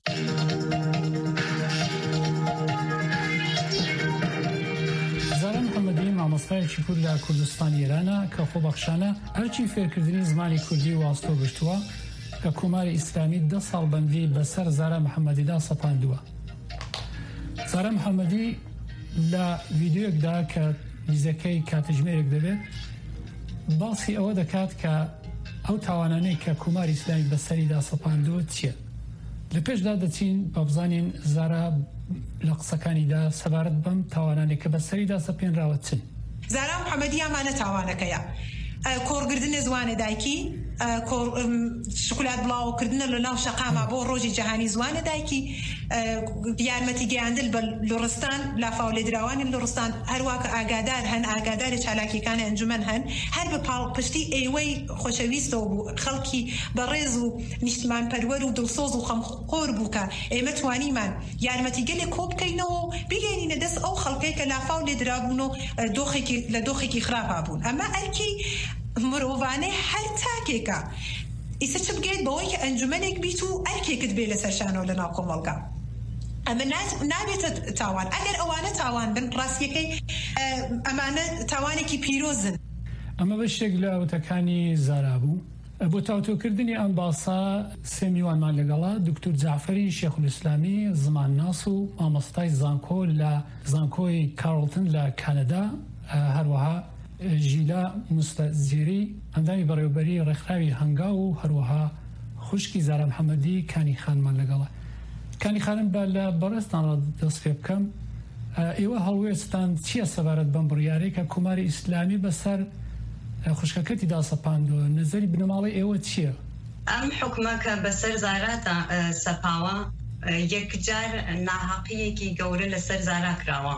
زارا محەممەدی مامۆستایەکی کورد لە کوردستانی ئێرانە کە خۆبەخشانە هەرچی فێرکردنی زمانی کوردی واستۆ گرتووە کە کۆماری ئیسلامی 10 ساڵ بەندی بەسەر زارا محەممەدیدا سەپاندووە. زارا محەممەدی لە ڤیددیۆیەکدا کە ویزەکەی کاتژمێرێک دەبێت باسی ئەوە دەکات کە ئەو تاوانانەی کە کۆماری ئیسلامی بەسەریدا سەپاندووە چییە؟ لە پێشدا دەچین بە بزانین زارا لە قسەکانیدا سەبارەت بەم تاوانانێک کە بەسەریدا سەپێنراوە چن؟ زارا محەممەدی ئەمانە تاوانەکەیە. کۆڕگرتنە زوانە دایکی، شکلات بڵاوکردنە لە ناو شەقاما بۆ ڕۆژی جەهانی زوانە دایکی، یارمەتی گەیاندن بە لوڕستان، لافاو لێدراوانی لوڕستان، هەروواکە ئاگادار هەن، ئاگاداری چالاکیەکانی ئەنجومەن هەن، هەر بە پاڵپشتی ئێوەی خۆشەویستەوە بوو خەڵکی بەڕێز و نیشتمان پەروەر و دڵسۆز و خەمخۆر بوو کە ئێمە توانیمان یارمەتی گەلێک کۆ بکەینەوە و بگەینینە دەست ئەو خەڵکەی کە لافاو لێدرابوون و لە دۆخێکی خراپا بوون. ئەمە ئەرکی مرۆڤانەی هەر تاکێکە. ئیسە چ بگەیت بەوەی کە ئەنجومەنێک بیت و ئەرکێکت بێ لەسەر شانەوە لە ناو کۆمەڵگا. ئەمە نابێتە تاوان. ئەگەر ئەوانە تاوان بن، ڕاستیەکەی ئەمانە تاوانێکی پیرۆزن. ئەمە بەشێک لە ئەوتەکانی زارا بوو. بۆ تاوتۆکردنی ئەم باسا سێ میوانمان لەگەڵا دکتور جعفەری شێخولئیسلامی زمانناس و مامۆستای زانکۆ لە زانکۆی کارڵتن لە کانەدا، هەروەها ژیلا مستەزیری ئەندامی بەڕێوەبەری ڕێکخراوی هەنگاو و هەروەها خوشکی زارا محەممەدی کانی خانمان لەگەڵە. کانی خانم بە لە بەڕێستان دەست پێ بکەم، ئێوە هەڵوێستان چییە سەبارەت بەم بڕیارەی کە کۆماری ئیسلامی بەسەر خوشکەکەتیدا سەپاندووە؟ نەزەری بنەماڵی ئێوە چییە؟ ئەم حکومە کە بەسەر زاراتە سەپاوە یەکجار ناحەقیەکی گەورە لەسەر زارا کراوە.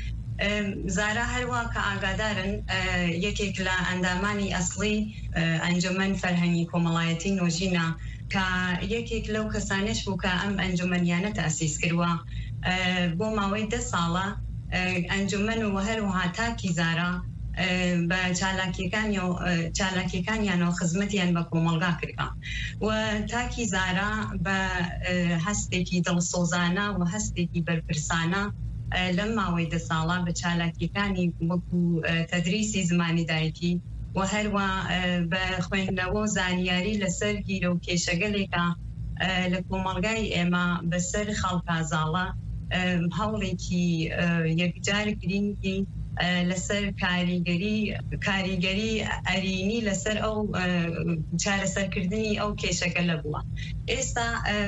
زارا هەروە کە ئاگادارن یەکێک لە ئەندامانی ئەسڵی ئەنجومەن فەرهەنگی کۆمەڵایەتی نۆژینە کە یەکێک لەو کەسانش بوو کە ئەم ئەنجومەنیانە تەئسیس کردووە بۆ ماوەی 10 ساڵە. ئەنجومەن و هەروەها تاکی زارا بە چالاکیەکانیانەوە خزمەتیان بە کۆمەڵگا کردن و تاکی زارا بە هەستێکی دڵسۆزانە و هەستێکی بەرپرسانە لەم ماوەی 10 ساڵە بە چالاکیەکانی وەکو تەدریسی زمانی دایکی و هەروە بە خوێندنەوە و زانیاری لەسەر گیرە و کێشەگەلێکە لە کۆمەڵگای ئێمە بەسەر خەڵکازاڵە هەوڵێکی یەکجار گرنگی لەسەر کاریگەری ئەرینی لەسەر ئەو چارەسەرکردنی ئەو کێشەگەلە بووە. ئێستا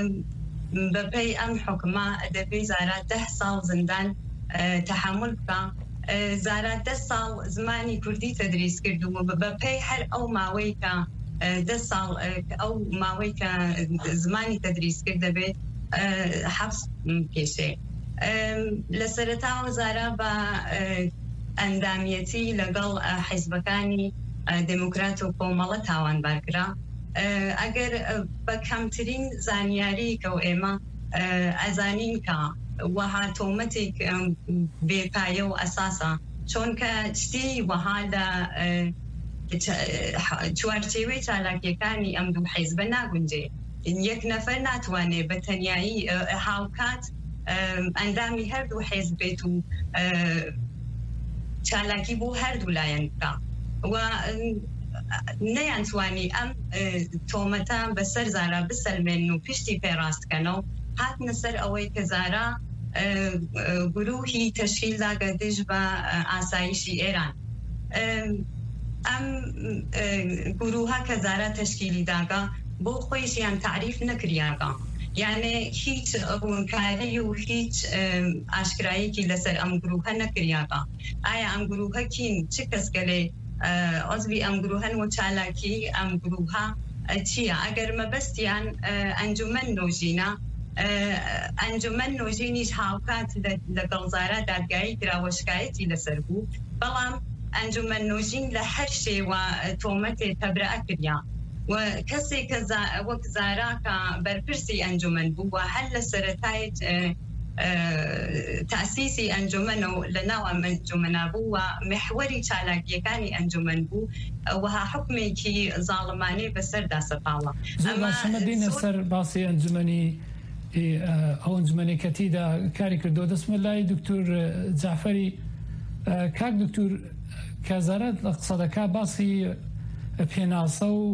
بەپێی ئەم حکومە دەبێت زارا 10 ساڵ زندان تەحمل بکە. زارا 10 ساڵ زمانی کوردی تەدریس کردووە بەپێی هەر ئەو ماوەی کە 10 ساڵ ئەو ماوەی کە زمانی تەدریس کرد دەبێت 7 کێشێ. لە سەرەتاوە زارا بە ئەندامیەتی لەگەڵ حیزبەکانی دموکرات و کۆمەڵە تاوانبارکرا. ئەگەر بە کەمترین زانیاری کە ئێمە ئەزانین کە وەها تۆمەتێک بێپایە و ئەساسە چۆن کە شتی وەها لە چوارچێوەی چالاکیەکانی ئەم دوو حیزبە ناگونجێ. یەک نەفەر ناتوانێت بە تەنیایی هاوکات ئەندامی هەردوو حیزب بێت و چالاکی بۆ هەردوو لایەن بکە و نەیانتوانی ئەم تۆمەتە بەسەر زارا بسەلمێن و پشتی پێڕاستکەنەوە هاتنە سەر ئەوەی کە زارا گروهی تەشکیل داگە دژ بە ئاسایشی ئێران. ئەم گروها کە زارە تشکیلی داگا بۆ خۆیشیان تعریف نەکریاگا یعنی هیچ ڕوونکاری و هیچ ئاشکرایەکی لەسەر ئەم گروهە نەکریاگا ئایا ئەم گروهە کین چ کەس گەلێ عضوی ئەم گروهەن و چالاکی ئەم گروهە چییە ئەگەر مەبەستیان ئەنجومەن نۆژینە ئەنجومەن نۆژینیش هاوکات لەگەڵ زارە دادگایی کراوەشکایەتی لەسەر بوو بەڵام ئەنجومەن نۆژین لە هەر شێوە تۆمەتێ تەبرئە کریا و کەسێک کە وەک زارا کە بەرپرسی ئەنجومەن بوو و هەر لە سەرەتایت تأسیسی ئەنجومەن و لە ناو ئەم ئەنجومەنا بوو و محوەری چالاکیەکانی ئەنجومەن بوو وها حکمێکی زاڵمانەی بەسەردا سەپاوە ئەمە دێنە سەر باسی ئەنجومەنی ئەو ئەنجومەنێکەتیدا کاری کردو دەستمە لای دکتۆر جعفەری کاک دکتۆر کازارەت لە قسەدەکا باسی پێناسە و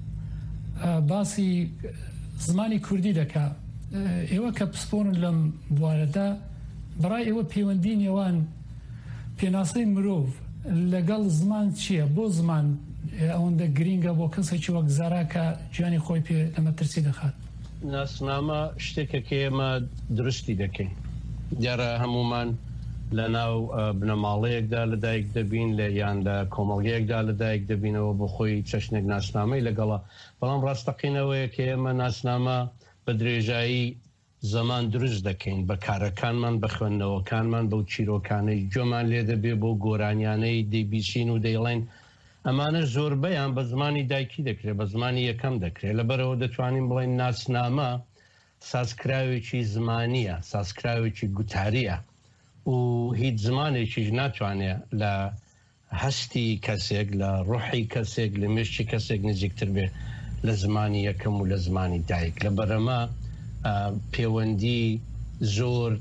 باسی زمانی کوردی دەکا ئێوە کە پسپۆرن لەم بوارەدا بەڕای ئێوە پەیوەندی نێوان پێناسەی مرۆڤ لەگەڵ زمان چییە بۆ زمان ئەوەندە گرینگە بۆ کەسێکی وەک زارا کە گیانی خۆی پێ لە مەترسی دەخات ناسنامە شتێکێکە ئێمە درستی دەکەین دیارە هەمومان لە ناو بنەماڵەیەکدا لەدایک دەبین لە یان لە کۆمەڵگەیەکدا لەدایک دەبینەوە بۆ خۆی چەشنێک ناسنامەی لەگەڵە بەڵام ڕاستەقینەوەیە کە ئێمە ناسنامە بە درێژایی زەمان دروست دەکەین بە کارەکانمان بە خوێندنەوەکانمان بەو چیرۆکانەی جۆمان لێ دەبێ بۆ گۆرانیانەی دەیبیسین و دەیڵێن ئەمانە زۆربەیان بە زمانی دایکی دەکرێت بە زمانی یەکەم دەکرێت لەبەرەوە دەتوانین بڵێن ناسنامە سازکراوێکی زمانیە سازکراوێکی گوتاریە و هیچ زمانێکیش ناتوانێت لە هەستی کەسێک لە ڕوحی کەسێک لە مێشتی کەسێک نزیکتر بێ لە زمانی یەکەم و لە زمانی دایک لە بەرەمە پەیوەندی زۆر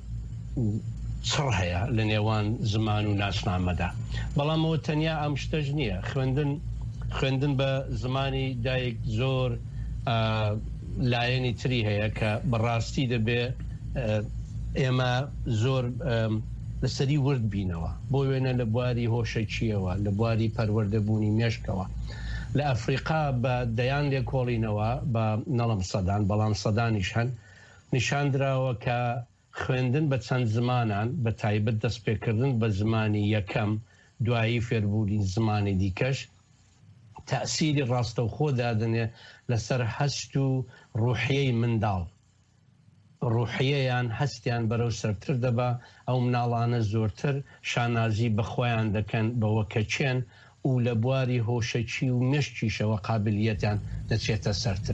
چڕ هەیە لە نێوان زمان و ناسنامەدا بەڵام ئەوە تەنیا ئەم شتەش نییە خوێندن بە زمانی دایک زۆر لایەنی تری هەیە کە بەڕاستی دەبێ ئێمە زۆر لەسەری ورد بینەوە بۆ وێنە لە بواری هۆشەکیەوە لە بواری پەروەردەبوونی مێشکەوە لە ئەفریقا بە دەیان لێکۆڵینەوە بە نەڵم سەدان بەڵام سەدانیش هەن نیشاندراوە کە خوێندن بە چەند زمانان بە تایبەت دەستپێکردن بە زمانی یەکەم دوایی فێربوونی زمانی دیکەش تەئسیری ڕاستەوخۆ دادنێ لەسەر هەست و ڕوحیەی منداڵ ڕوحیەیان هەستیان بەرەو سەرتر دەبا ئەو مناڵانە زۆرتر شانازی بەخۆیان دەکەن بەوە کە چێن و لە بواری هۆشەکی و مشتیشەوە قابلیەتیان دەچێتە سەرتر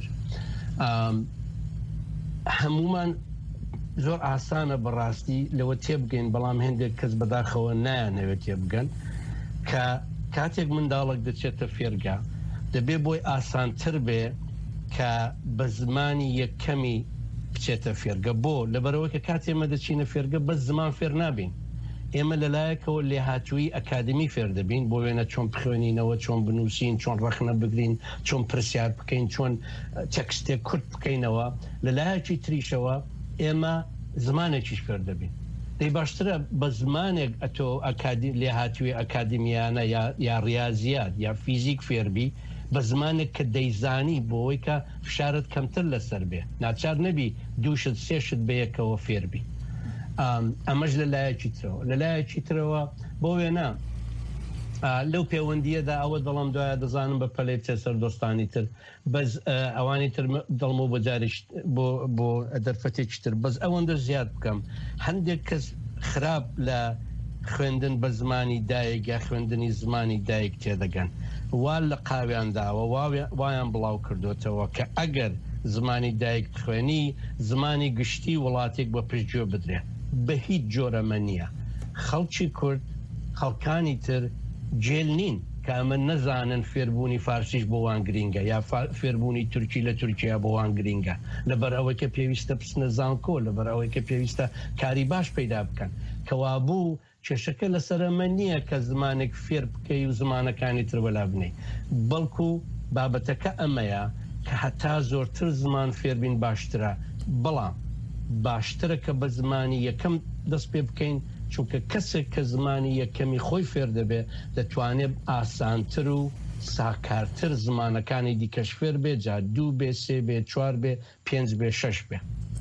هەمومان زۆر ئاسانە بەڕاستی لەوە تێبگەین بەڵام هێندێک کەس بەداخەوە نایانەوێت تێبگەن کە کاتێک منداڵک دەچێتە فێرگا دەبێ بۆی ئاسانتر بێ کە بە زمانی یەکەمی بچێتە فێرگە بۆ لەبەرەوە کە کاتێمە دەچینە فێرگە بەس زمان فێر نابین ئێمە لەلایەکەوە لێهاتووی ئەکادمی فێر دەبین بۆ وێنە چۆن بخوێنینەوە چۆن بنووسین چۆن ڕەخنە بگرین چۆن پرسیار بکەین چۆن تەکستێک کورت بکەینەوە لەلایەکی تریشەوە ئێمە زمانێکیش فێر دەبین دەی باشترە بە زمانێک ئەتۆ لێهاتووی ئەکادمیانە یا ڕاضیات یا فیزیک فێربی بە زمانێک کە دەیزانی بۆەوەی کە فشارت کەمتر لەسەر بێ ناچار نەبی دووشت سێشت بەیەکەوە فێربی ئەمەش لەلایەکی ترەوە لەلایەکی ترەوە بۆ وێنە لەو پەیوەندیەدا ئەوە دڵم دوایە دەزانم بە پەلەی سەر دۆستانی تر بەس ئەوانی تر دڵم و بەجاریش بۆ دەرفەتێکی تر بەس ئەوەندە زیاد بکەم هەندێک کەس خراپ لە خوێندن بە زمانی دایک یا خوێندنی زمانی دایک تێدەگەن وا لە قاویان داوە وایان بڵاو کردوتەوە کە ئەگەر زمانی دایک خوێنی زمانی گشتی وڵاتێک بە پشتگوێ بدرێ بە هیچ جۆرەمە نییە خەڵکی کورد خەڵکانی تر جێل نین کە ئەمە نەزانن فێربوونی فارسیش بۆ وان گرینگە یا فێربوونی تورکی لە تورکیا بۆ وان گرینگە لەبەر ئەوەی کە پێویستە بچنە زانکۆ لەبەر ئەوەی کە پێویستە کاری باش پەیدا بکەن کەوابوو کێشەکە لەسەرەمە نییە کە زمانێک فێر بکەی و زمانەکانی تر بەلا بنەی بەڵکو بابەتەکە ئەمەیە کە هەتا زۆرتر زمان فێربین باشترە بەڵام باشترە کە بە زمانی یەکەم دەست پێ بکەین چونکە کەسێک کە زمانی یەکەمی خۆی فێر دەبێ دەتوانێت ئاسانتر و ساکارتر زمانەکانی دیکەش فێر بێ، جا 2 بێ، 3 بێ، 4 بێ، 5 بێ، 6 بێ.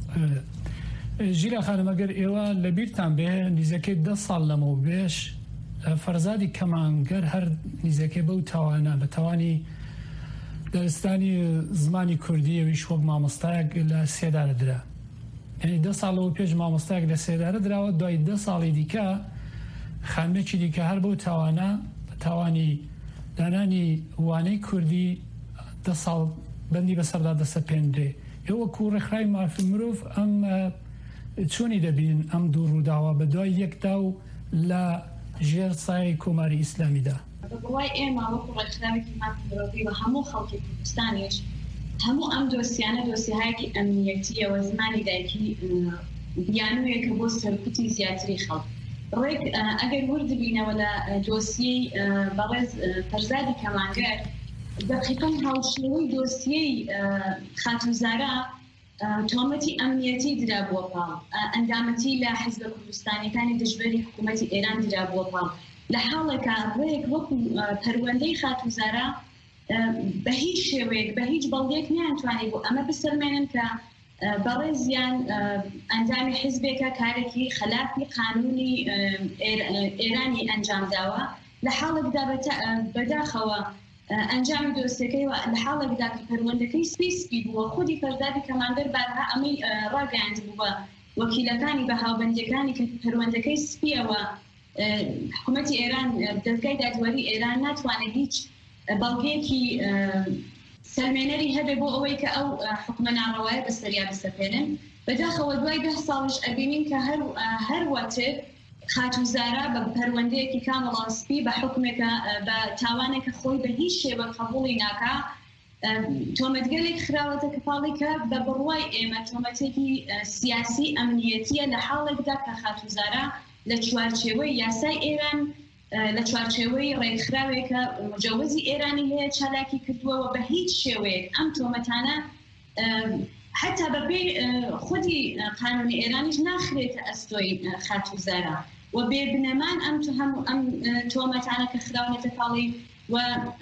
ژیرا خانم ئەگەر ئێوە لەبیرتان بێ نزیکەی 10 ساڵ لەمەوە بێش فەرزادی کەمانگەر هەر نزیکەی بەو تاوانە بە تاوانی دەرستانی زمانی کوردی ئەویش وەک مامۆستایەک لە سێدارە درا. یعنی 10 ساڵەوە پێش مامۆستایەک لە سێدارە دراوە، دوای 10 ساڵی دیکە خانمێکی دیکە هەر بەو تاوانە تاوانی دانانی وانەی کوردی 10 ساڵ بەندی بەسەردا دەسە پێندرێ. ئێوە کو ڕێکخراوی مافی مرۆڤ ئەم چۆنی دەبین ئەم دوو ڕووداوە بە دوای یەکدا و لە ژێر سایەی کۆماری ئیسلامیدا؟ بەڵای ئێمە وەکو ڕێکخراوێکی مافی مرۆڤی و هەموو خەڵکی کوردستانیش هەموو ئەم دۆسیانە دۆسیهایەکی ئەمنیەتیەوە زمانی دایکی بیانوویەکە بۆ سەرکوتی زیاتری خەڵک. ڕێک ئەگەر وردبینەوە لە دۆسیەی بەڕێز فەرزادی کەمانگەر دقیقاً هاوشێوەی دۆسیەی خاتوزارە تۆمەتی ئەمنیەتی درا بووە پاڵ، ئەندامەتی لە حیزبە کوردستانیەکانی دژبەری حکوومەتی ئێران درا بووە پاڵ. لە حاڵێکە ڕێک وەکو پەروەندەی خاتوزارە بە هیچ شێوەیەک بە هیچ بەڵگەیەک نیانتوانی بوو ئەمە بسەلمێنن کە بەڕێزیان ئەنجامی حیزبێکە کارێکی خلافی قانونی ئێرانی ئەنجام داوە، لە حاڵێکدا بەداخەوە ئەنجامی دۆستەکەی لە حاڵێکدا کە پەروەندەکەی سپی بووە. خودی فەرزادی کەمانگەر بارها ئەمەی ڕاگەیاند بووە وەکیلەکانی بە هاوبەندیەکانی کە پەروەندەکەی سپیەوە حکوومەتی ئێران دەستگای دادوەری ئێران ناتوانێت هیچ بەڵگەیەکی سەلمێنەری هەبێ بۆ ئەوەی کە ئەو حکومە ناڕەوایە بەسەریا بسەپێنن. بەداخەوە دوای 10 ساڵش ئەبینین کە هەروەتر خاتوزارە بە پەروەندەیەکی کامەڵاسپی بە حکومێکە بە تاوانێکە خۆی بە هیچ شێوە قبوڵی ناکا تۆمەتگەلێک خراوەتە کەپاڵی کە بە بڕوای ئێمە تۆمەتێکی سیاسی ئەمنیەتیە لە حاڵێکدا کە خاتوزارە لە چوارچێوەی یاسای ئێران لە چوارچێوەی ڕێکخراوێکە مجەوزی ئێرانی هەیە چالاکی کردووەوە بە هیچ شێوەیەک ئەم تۆمەتانە حتا بەبێ خودی قانونی ئێرانیش ناخرێتە ئەستۆی خاتوزارە و بێ بنەمان ئەم تۆمەتانە کە خراونێتە پاڵی و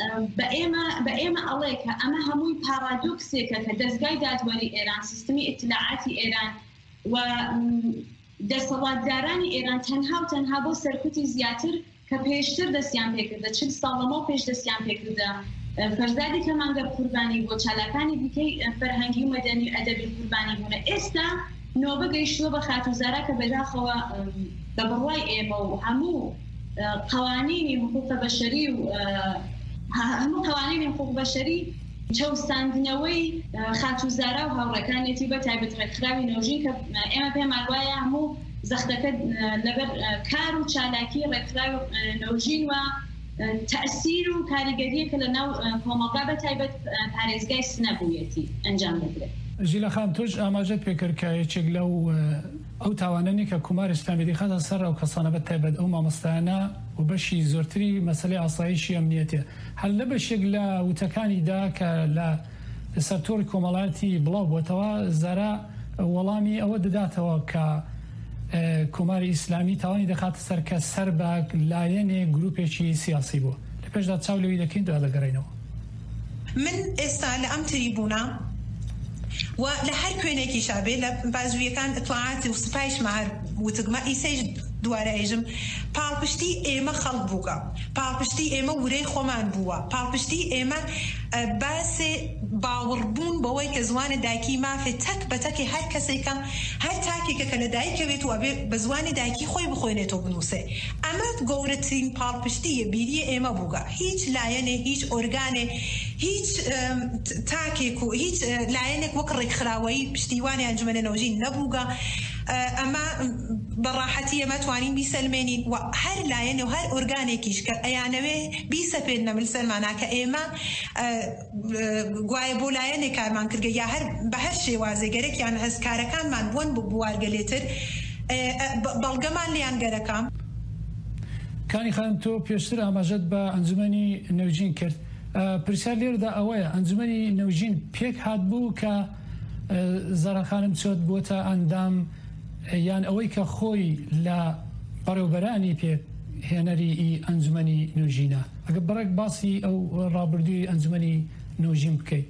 بە ئێمە ئەڵێ کە ئەمە هەمووی پارادۆکسێکە کە دەستگای دادوەری ئێران سیستمی ئیتلاعاتی ئێران و دەسەڵاتدارانی ئێران تەنها بۆ سەرکوتی زیاتر کە پێشتر دەستیان پێکردە 40 ساڵ لەمەوە پێش دەستیان پێکردە فەرزادی کەمانگەر قوربانی بۆ چالاکانی دیکەی فەرهەنگی و مەدەنی و ئەدەبی قوربانی بوونە. ئێستا نۆبە گەیشتووە بە خاتوزارە کە بەداخەوە بە بڕوای ئێمە و هەموو قوانینی حقوق بەشەری و هەموو قوانینی حقوق بەشەری چەوساندنەوەی خاتوزارە و هاوڕێکانێتی بە تایبەت ڕێکخراوی نەوژین کە ئێمە پێمان وایە هەموو زەختەکە لەبەر کار و چالاکی ڕێکخراوی نەوژین و تأثیر و کاریگەریەکە لە ناو کۆمەڵگا بە تایبەت پارێزگای سنەبوویەتی ئەنجام بدرێت. ژیلا خان تۆش ئاماژەت پێکرد کە یەکێک لەو ئەو تاوانەی کە کومار ئیسلامی خەتە سەر ئەو کەسانە بە تایبەت ئەو مامۆستایانە و بەشی زۆرتری مەسەلەی ئاسایشی ئەمنیەتێ هەر لە بەشێک لە وتەکانیدا کە لە سەرتۆری کۆمەڵایەتی بڵاو بووەتەوە زارا وەڵامی ئەوە دەداتەوە کە کۆماری ئیسلامی تاوانی دەخاتە سەر کە سەرباک لایەنێ گروپێکی سیاسی بوو. لە پێشدا چاو لەوی دەکەین دوا دەگەڕێنەوە. من ئێستا لە ئەم تریبوونە و لە هەر کوێنێکی شابێ لە بازوویەکان ئەتواناتی و سپایش مار وتگمە ئیسەیش دوارەیژم پاڵپشتی ئێمە خەڵک بووکە، پاڵپشتی ئێمە ورەی خۆمان بووە، پاڵپشتی ئێمە باسێ باوەڕبوون بەوەی کە زوانە دایکی مافێ تەک بە تەکی هەر کەسێکە هەر تاکێکە کە لە دایکەوێت و ئەبێ بە زوانی دایکی خۆی بخۆێنێتەوە بنووسێ. ئەمە گەورەترین پاڵپشتیە بیریە ئێمە بووکە. هیچ لایەنێ هیچ ئۆرگانێ هیچ تاکێک و هیچ لایەنێک وەک ڕێکخراوەیی پشتیوانی ئەنجومەنە نەوژین نەبووگە. ئەمە بەڕاحەتی ئەمە توانین بیسەلمێنین و هەر لایەنێ و هەر ئۆرگانێکیش کە ئەیانەوێ بیسەپێنە ملسەلمانە کە ئێمە گوایە بۆ لایەنێ کارمان کردگە یا هەر بە هەر شێوازێگەرێک یان هەزکارەکانمان بوون بۆ بوارگەلێتر بەڵگەمان لیان گەرەکەم. کانی خانم تۆ پێشتر ئاماژەت بە ئەنجومەنی نەوجین کرد. پرسیار لێرەدا ئەوەیە ئەنجومەنی نەوجین پێک هات بوو کە زەرەخانم چۆت بۆتە ئەندام یان ئەوەی کە خۆی لە بەڕێوبەرانی پێ هێنەری ئەنجومەنی نوێژینە ئەگە بەڕێک باسی ئەو ڕابردووی ئەنجومەنی نوێژین بکەیت.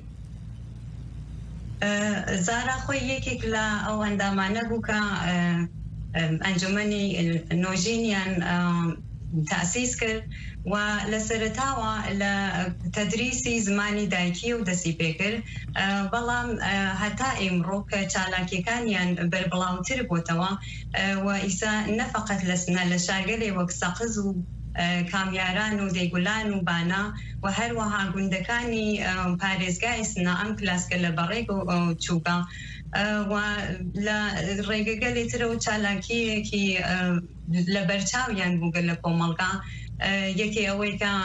زارا خۆی یەکێک لە ئەو ئەندامانە بوو کە ئەنجومەنی نۆژینیان تاسیس کرد و لە سەرەتاوە لە تەدریسی زمانی دایکی و دەستی پێکرد بەڵام هەتا ئێمڕۆ کە چالاکیەکانیان بەربڵاوتر بۆتەوە و ئیسا نەفقەت لە شاگەلێ وەک سەقز و کامیاران و دەیگولان و بانا و هەروەها گوندەکانی پارێزگای سنا ئەم کلاسکە لە بەڕێک و چووکە و لە ڕێگەگەلی ترە و چالاکیەکی لە بەرچاویان بووگە لە کۆمەڵگا یەکێ ئەوەی کە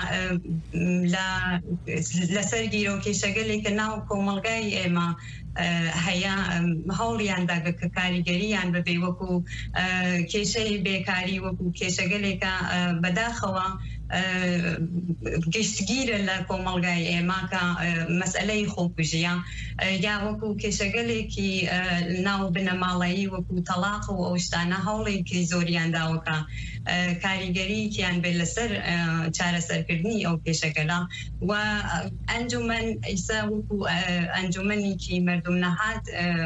لەسەر گیرە و کێشەگەلێکە ناو کۆمەڵگای ئێمە هەیە هەوڵیانداگە کە کاریگەریان بەبێ وەکو کێشەی بێکاری وەکو کێشەگەلێکە بەداخەوە گەشتگیرە لە کۆمەڵگای ئێمە کە مەسئلەی خۆکوژیە یا وەکو کێشەگەلێکی ناو بنەماڵایی وەکو تەلاق و ئەو شتانە هەوڵێکی زۆریان داوەکە کاریگەریکیان بێت لەسەر چارەسەرکردنی ئەو کێشەگەلە و ئەنجومەن ئیسا وەکو ئەنجومەنێکی مردم نەهات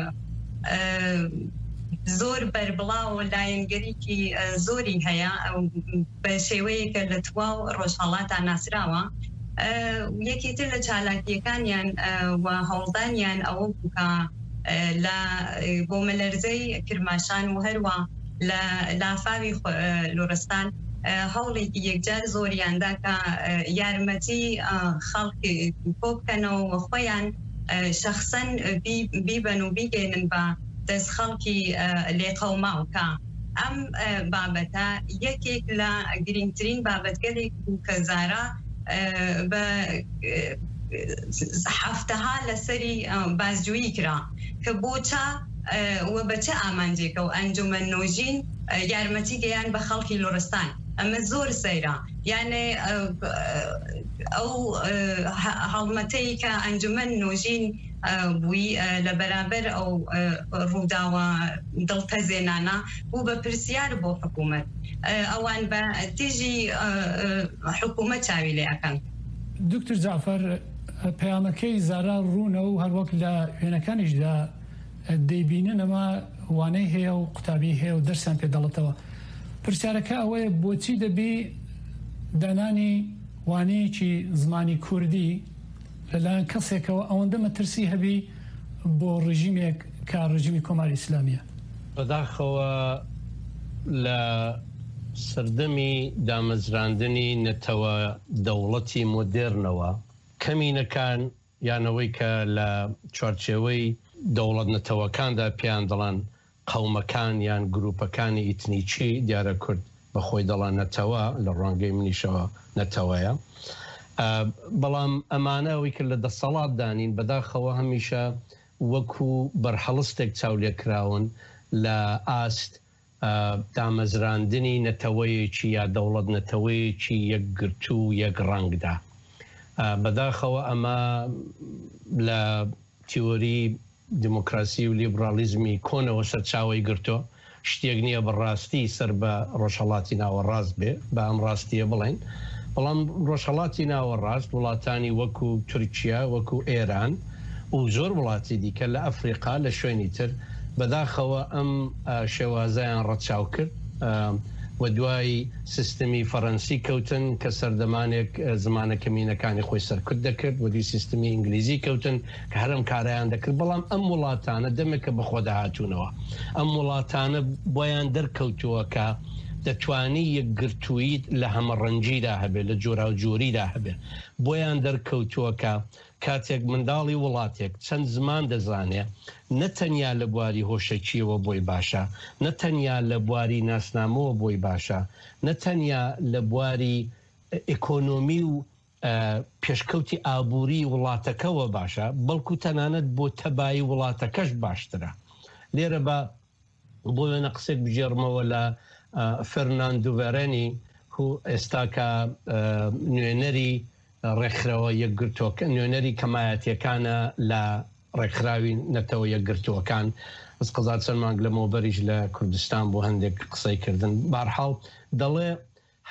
زۆر بەربڵاو لایەنگەریکی زۆری هەیە بە شێوەیەکە لە تواو ڕۆژهەڵاتان ناسراوە یەکێتر لە چالاکیەکانیان و هەوڵدانیان ئەوە بووکە لە بۆ مەلەرزەی کرماشان و هەروە لە لافاوی لۆرستان هەوڵێکی یەکجار زۆریاندا کە یارمەتی خەڵکی کۆ بکەنەوە خۆیان شەخسەن بیبەن و بیگەێنن بە دەست خەڵکی لێقەوماوکە ئەم بابەتە یەکێک لە گرنگترین بابەتگەلێک بوو کە زارا بە هەفتەها لەسەری بازجویی کرا کە بۆچە و بەچە ئامانجێکە و ئەنجومەن نۆژین یارمەتی گەیان بە خەڵکی لۆرستان ئەمە زۆر سەیرە یانێ ئەو هەڵمەتەی کە ئەنجومەن نۆژین بووی لە بەرامبەر ئەو ڕووداوە دڵپەزێنانە بوو بە پرسیار بۆ حکوومەت ئەوان بە تیژی حکوومەت چاوی لێ ئەکەن. دکتۆر جعفەر پەیامەکەی زارا ڕوونە و هەروەک لە وێنەکانیشدا دەیبینن ئەمە وانەی هەیە و قوتابی هەیە و دەرسیان پێ دەڵێتەوە. پرسیارەکە ئەوەیە بۆچی دەبی دانانی وانەیەکی زمانی کوردی لەلایەن کەسێکەوە ئەوەندە مەترسی هەبی بۆ ڕژیمێک کە ڕژیمی کۆماری ئیسلامیە؟ بەداخەوە لە سەردەمی دامەزراندنی نەتەوە دەوڵەتی مۆدێرنەوە کەمینەکان یانەوەی کە لە چوارچێوەی دەوڵەت نەتەوەکاندا پێیان دەڵان قەومەکان یان گروپەکانی ئیتنیچی دیارە کورد بەخۆی دەڵان نەتەوە لە ڕوانگەی منیشەوە نەتەوەیە بەڵام ئەمانەوەی کە لە دەسەڵات دانین بەداخەوە هەمیشە وەکو بەرهەڵستێک چاولێکراون لە ئاست دامەزراندنی نەتەوەیەکی یا دەوڵەت نەتەوەیەکی یەک گرتو و یەک ڕەنگدا بەداخەوە ئەمە لە تیۆری دیموکراسی و لیبرالیزمی کۆنەوە سەرچاوی گرتۆ شتێک نییە بەڕاستی سەر بە ڕۆژهەڵاتی ناوەڕاست بێ بە ئەم ڕاستیە بڵێن بەڵام ڕۆژهەڵاتی ناوەڕاست وڵاتانی وەکو تورکیا وەکو ئێران و زۆر وڵاتی دیکە لە ئەفریقا لە شوێنی تر بەداخەوە ئەم شێوازەیان ڕەچاو کرد و دوای سیستمی فەڕەنسی کەوتن کە سەردەمانێک زمانە کەمینەکانی خۆی سەرکرد دەکرد و دوی سیستمی ئینگلیزی کەوتن کە هەرم کارایان دەکرد بەڵام ئەم وڵاتانە دەمێکە بەخۆ داهاتوونەوە ئەم وڵاتانە بۆیان دەرکەوتووە کە دەتوانی یەکگرتوویت لە هەمەڕەنجیدا هەبێت لە جۆرا و جۆریدا هەبێت بۆیان دەرکەوتووە کە کاتێک منداڵی وڵاتێک چەند زمان دەزانێ نەتەنیا لە بواری هۆشەکیەوە بۆی باشە نەتەنیا لە بواری ناسنامەوە بۆی باشە نەتەنیا لە بواری ئیکۆنۆمی و پێشکەوتی ئابووری وڵاتەکەەوە باشە بەڵکو تەنانەت بۆ تەبایی وڵاتەکەش باشترە لێرە بۆ وێنە قسێک بژێڕمەوە لە فەرناندو ڤەرەنی و ئێستا کە نوێنەری ڕێکخراوە یەکگرتووەکە نوێنەری کەمایەتیەکانە لە ڕێکخراوی نەتەوە یەکگرتووەکان بەس قەزات چەند مانگ لەمەوبەریش لە کوردستان بۆ هەندێک قسەی کردن بارحاڵ دەڵێ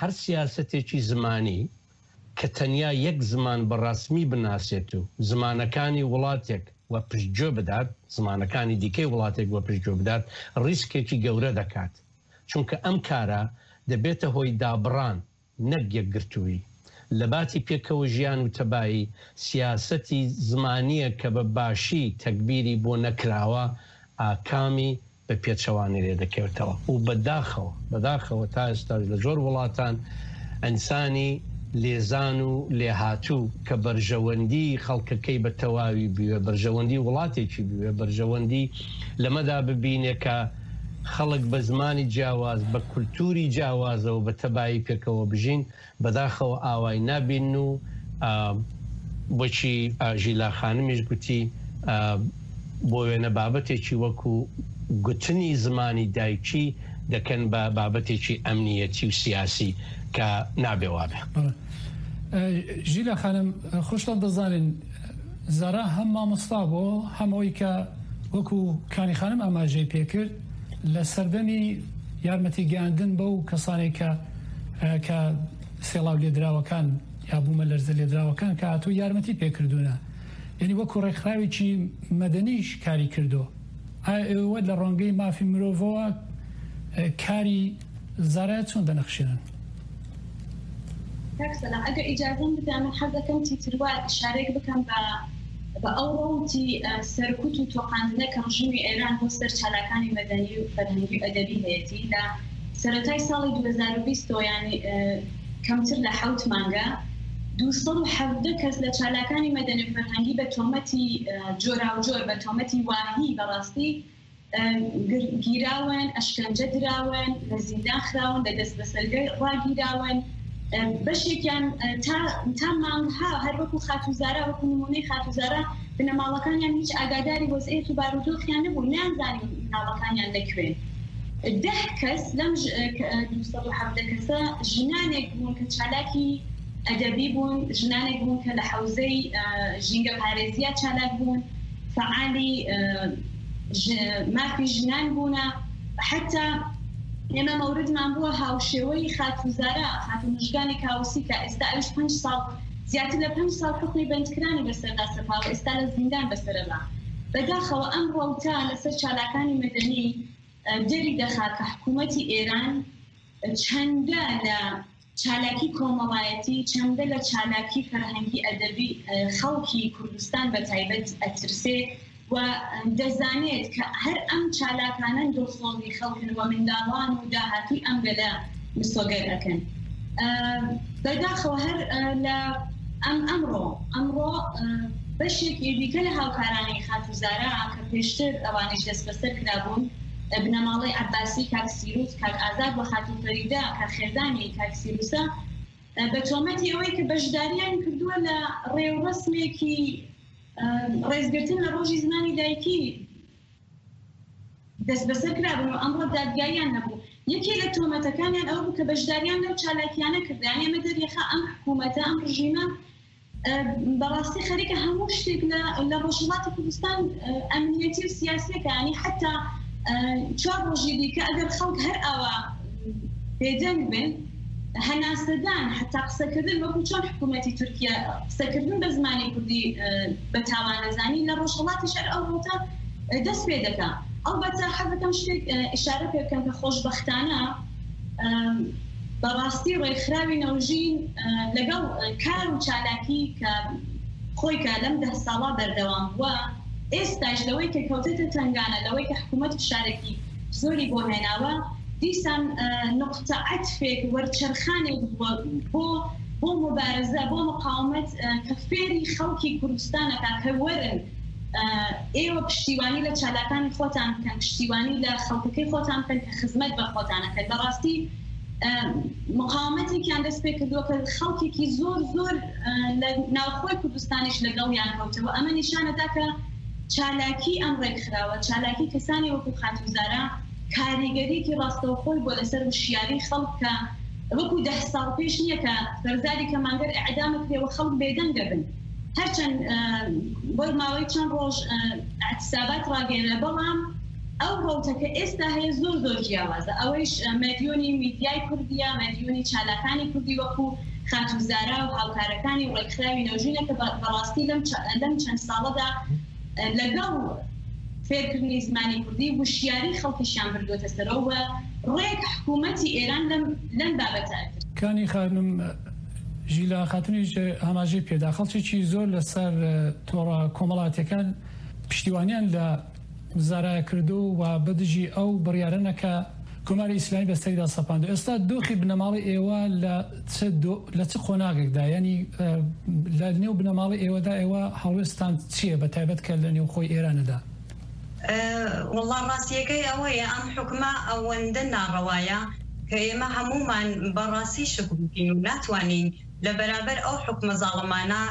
هەر سیاسەتێکی زمانی کە تەنیا یەک زمان بەڕاستمی بناسێت و زمانەکانی وڵاتێک وە پشتگوێ بدات، زمانەکانی دیکەی وڵاتێک وە پشتگوێ بدات، ڕیسکێکی گەورە دەکات. چونکە ئەم کارە دەبێتە هۆی دابڕان نەک یەکگرتووی. لە باتی پێکەوە ژیان و تەبایی سیاسەتی زمانیە کە بە باشی تەکبیری بۆ نەکراوە ئاکامی بە پێچەوانی لێ دەکەوێتەوە و بەداخەوە تا ئێستا لە زۆر وڵاتان ئەنسانی لێزان و لێهاتوو کە بەرژەوەندی خەڵکەکەی بە تەواوی بوێ، بەرژەوەندی وڵاتێکی بوێ، بەرژەوەندی لەمەدا ببینێ کە خەڵک بە زمانی جیاواز بە کولتوری جیاوازە و بە تەبایی پێکەوە بژین بەداخەوە ئاوای نابین و بۆچی ژیلا خانمیش گوتی بۆ وێنە بابەتێکی وەکو گوتنی زمانی دایکی دەکەن بە بابەتێکی ئەمنیەتی و سیاسی کە نابێوابێ. ژیلا خانم خۆشتان دەزانین زارا هەم مامۆستا بۆ هەمەوەی کە وەکو کانی خانم ئاماژەی پێکرد لە سەردەمی یارمەتی گەیاندن بەو کەسانێک کە سێڵاو لێدراوەکان یا بوومە لەرزە لێدراوەکان کە هاتوو یارمەتی پێکردوونە، یعنی وەکو ڕێکخراوێکی مەدەنیش کاری کردو. ئێوە لە ڕۆنگەی مافی مرۆڤەوە کاری زارای چۆن دەنەخشێنن؟ ئەگەر ئیجازەم بدەم حەز دەکەم تیتروا ئیشارەیەک بکەم بە ئەو ڕۆڵی سەرکوت و تۆقاندنە کە ڕژیمی ئێران بۆ سەر چالاکانی مەدەنی و فەرهەنگی و ئەدەبی هەیەتی لە سەرەتای ساڵی 2020 یعنی کەمتر لە 7 مانگە 270 کەس لە چالاکانی مەدەنی و فەرهەنگی بە تۆمەتی جۆراوجۆر بە تۆمەتی واهی بەڕاستی گیراون، ئەشکەنجە دراون، لە زیندان خراون، لە دەست بەسەرگەی ڕاگیراون. بەشێکیان تا مانگها هەر وەکو خاتوزارە وەکو نمونەی خاتوزارە بنەماڵەکانیان هیچ ئاگاداری وەزعیەت و بارودۆخیان نەبوو، نانزانین مناڵەکانیان لەکوێن. 10 کەس لەم 270 کەسە ژنانێک بوون کە چالاکی ئەدەبی بوون، ژنانێک بوون کە لە حەوزەی ژینگە پارێزیە چالاک بوون، فعالی مافی ژنان بوونە. حتا ئێمە مەوردمان بووە هاوشێوەی خاتوزارە خاتونژگانی کاوسی کە ئێستا ئەوش 5 ساڵ زیاتر لە 5 ساڵ حکمی بەندکرانی بەسەردا سەپاوە، ئێستا لە زیندان بەسەرەدا. بەداخەوە ئەم ڕۆڵتا لەسەر چالاکانی مەدەنی دەری دەخات کە حکوومەتی ئێران چەندە لە چالاکی کۆمەڵایەتی، چەندە لە چالاکی فەرهەنگی ئەدەبی خەڵکی کوردستان بە تایبەت ئەترسێ و دەزانێت کە هەر ئەم چالاکانە دۆخۆڵی خەڵکن و منداڵان و داهاتوی ئەم بەلە مسۆگەر ئەکەن. بەداخەوە هەر لە ئەمڕۆ بەشێکی دیکە لە هاوکارانی خاتوزارە کە پێشتر ئەوانش دەست بەسەر کرابوون، بنەماڵی عەباسی، کاک سیروس، کاک ئازاد و خاتون فەریدە، کاک خێزانی، کاک سیروسە بە تۆمەتی ئەوەی کە بەشداریان کردووە لە ڕێوڕەسمێکی ڕێزگرتن لە ڕۆژی زمانی دایکی دەست بەسەر کرابن و ئەمڕۆ دادگاییان نەبوو. یەکێ لە تۆمەتەکانیان ئەوە بوو کە بەشداریان لەو چالاکیانە کردیان. ئێمە دەریێخە ئەم حکوومەتە ئەم ڕژیمە بەڕاستی خەریکە هەموو شتێک لە ڕۆژهەڵاتی کوردستان ئەمنیەتی و سیاسیەکانی حتا 4 ڕۆژی دیکە ئەگەر خەڵک هەر ئەوە بێدەنگ بن هەناسەدان حتا قسەکردن وەکو چۆن حکوومەتی تورکیا قسەکردن بە زمانی کوردی بە تاوانەزانی لە ڕۆژهەڵاتی شەر ئەو ڕۆتە دەست پێ دەکات. ئەڵبەتە حەزەکەم شتێک ئیشارە پێ بکەم کە خۆشبەختانە بەڕاستی ڕێکخراوی نەوژین لەگەڵ کار و چالاکی کە خۆی کە لەم 10 ساڵا بەردەوام بووە، ئێستاش لەوەی کە کەوتێتە تنگانە، لەوەی کە حکوومەت فشارێکی زۆری بۆ هێناوە، دیسان نقطە عەتفێک وەرچەرخانێک بۆ مبارزە بۆ مقاومەت کە فێری خەڵکی کوردستانەکە کە وەرن ئێوە پشتیوانی لە چالاکانی خۆتان بکەن، پشتیوانی لە خەڵکەکەی خۆتان بکەن کە خزمەت بە خۆتانەکەن. بەڕاستی مقاومەتێکیان دەست پێ کردووە کە خەڵکێکی زۆر لە ناوخۆی کوردستانیش لەگەڵیان کەوتەوە. ئەمە نیشانەدا کە چالاکی ئەم ڕێکخراوە، چالاکی کەسانی وەکو خاتوزارە کاریگەریکی ڕاستەوخۆی بۆ لەسەر وشیاری خەڵک کە وەکو 10 ساڵ پێش نییە کە فەرزادی کەمانگەر ئەعدامکرێەوە خەڵک بێدەنگ دەبن. هەرچەند بۆ ماوەی چەند ڕۆژ اعتسابات ڕاگەێنە، بەڵام ئەو ڕوتەکە ئێستا هەیە زۆر جیاوازە ئەوەیش مەدیۆنی میدیای کوردیە مەدیۆنی چالاکانی کوردی وەکو خاتوزارا و هاوکارەکانی ڕێکخراوی نەوژینەکە بەڕاستی لەم چەند ساڵەدا لەگەڵ فێرکردنی زمانی کوردی وشیاری خەڵکیشیان بردوۆتە سەرەوە ڕێک حکوومەتی ئێران لەم بابەتە کانی خانم ژیلا خاتونیش هەماژەی پێدا خەڵکێکی زۆر لەسەر تۆڕە کۆمەڵاتیەکان پشتیوانیان لە زارای کردو و بەدژی ئەو بڕیارەنەکە کۆماری ئیسلامی بەستەیدا سەپاند ئێستا دۆخی بنەماڵی ئێوە لە چ خۆناغێکدا ینی لە نێو بنەماڵی ئێوەدا ئێوە هەڵوێستان چییە بە تایبەت کە لە نێو خۆی ئێرانەدا والله ڕاستیەکەی ئەوەیە ئەم حکومە ئەوەندە ناڕەوایە کە ئێمە هەمومان بەڕاستی شکوکین و ناتوانین لە بەرابەر ئەو حکومە زاڵمانە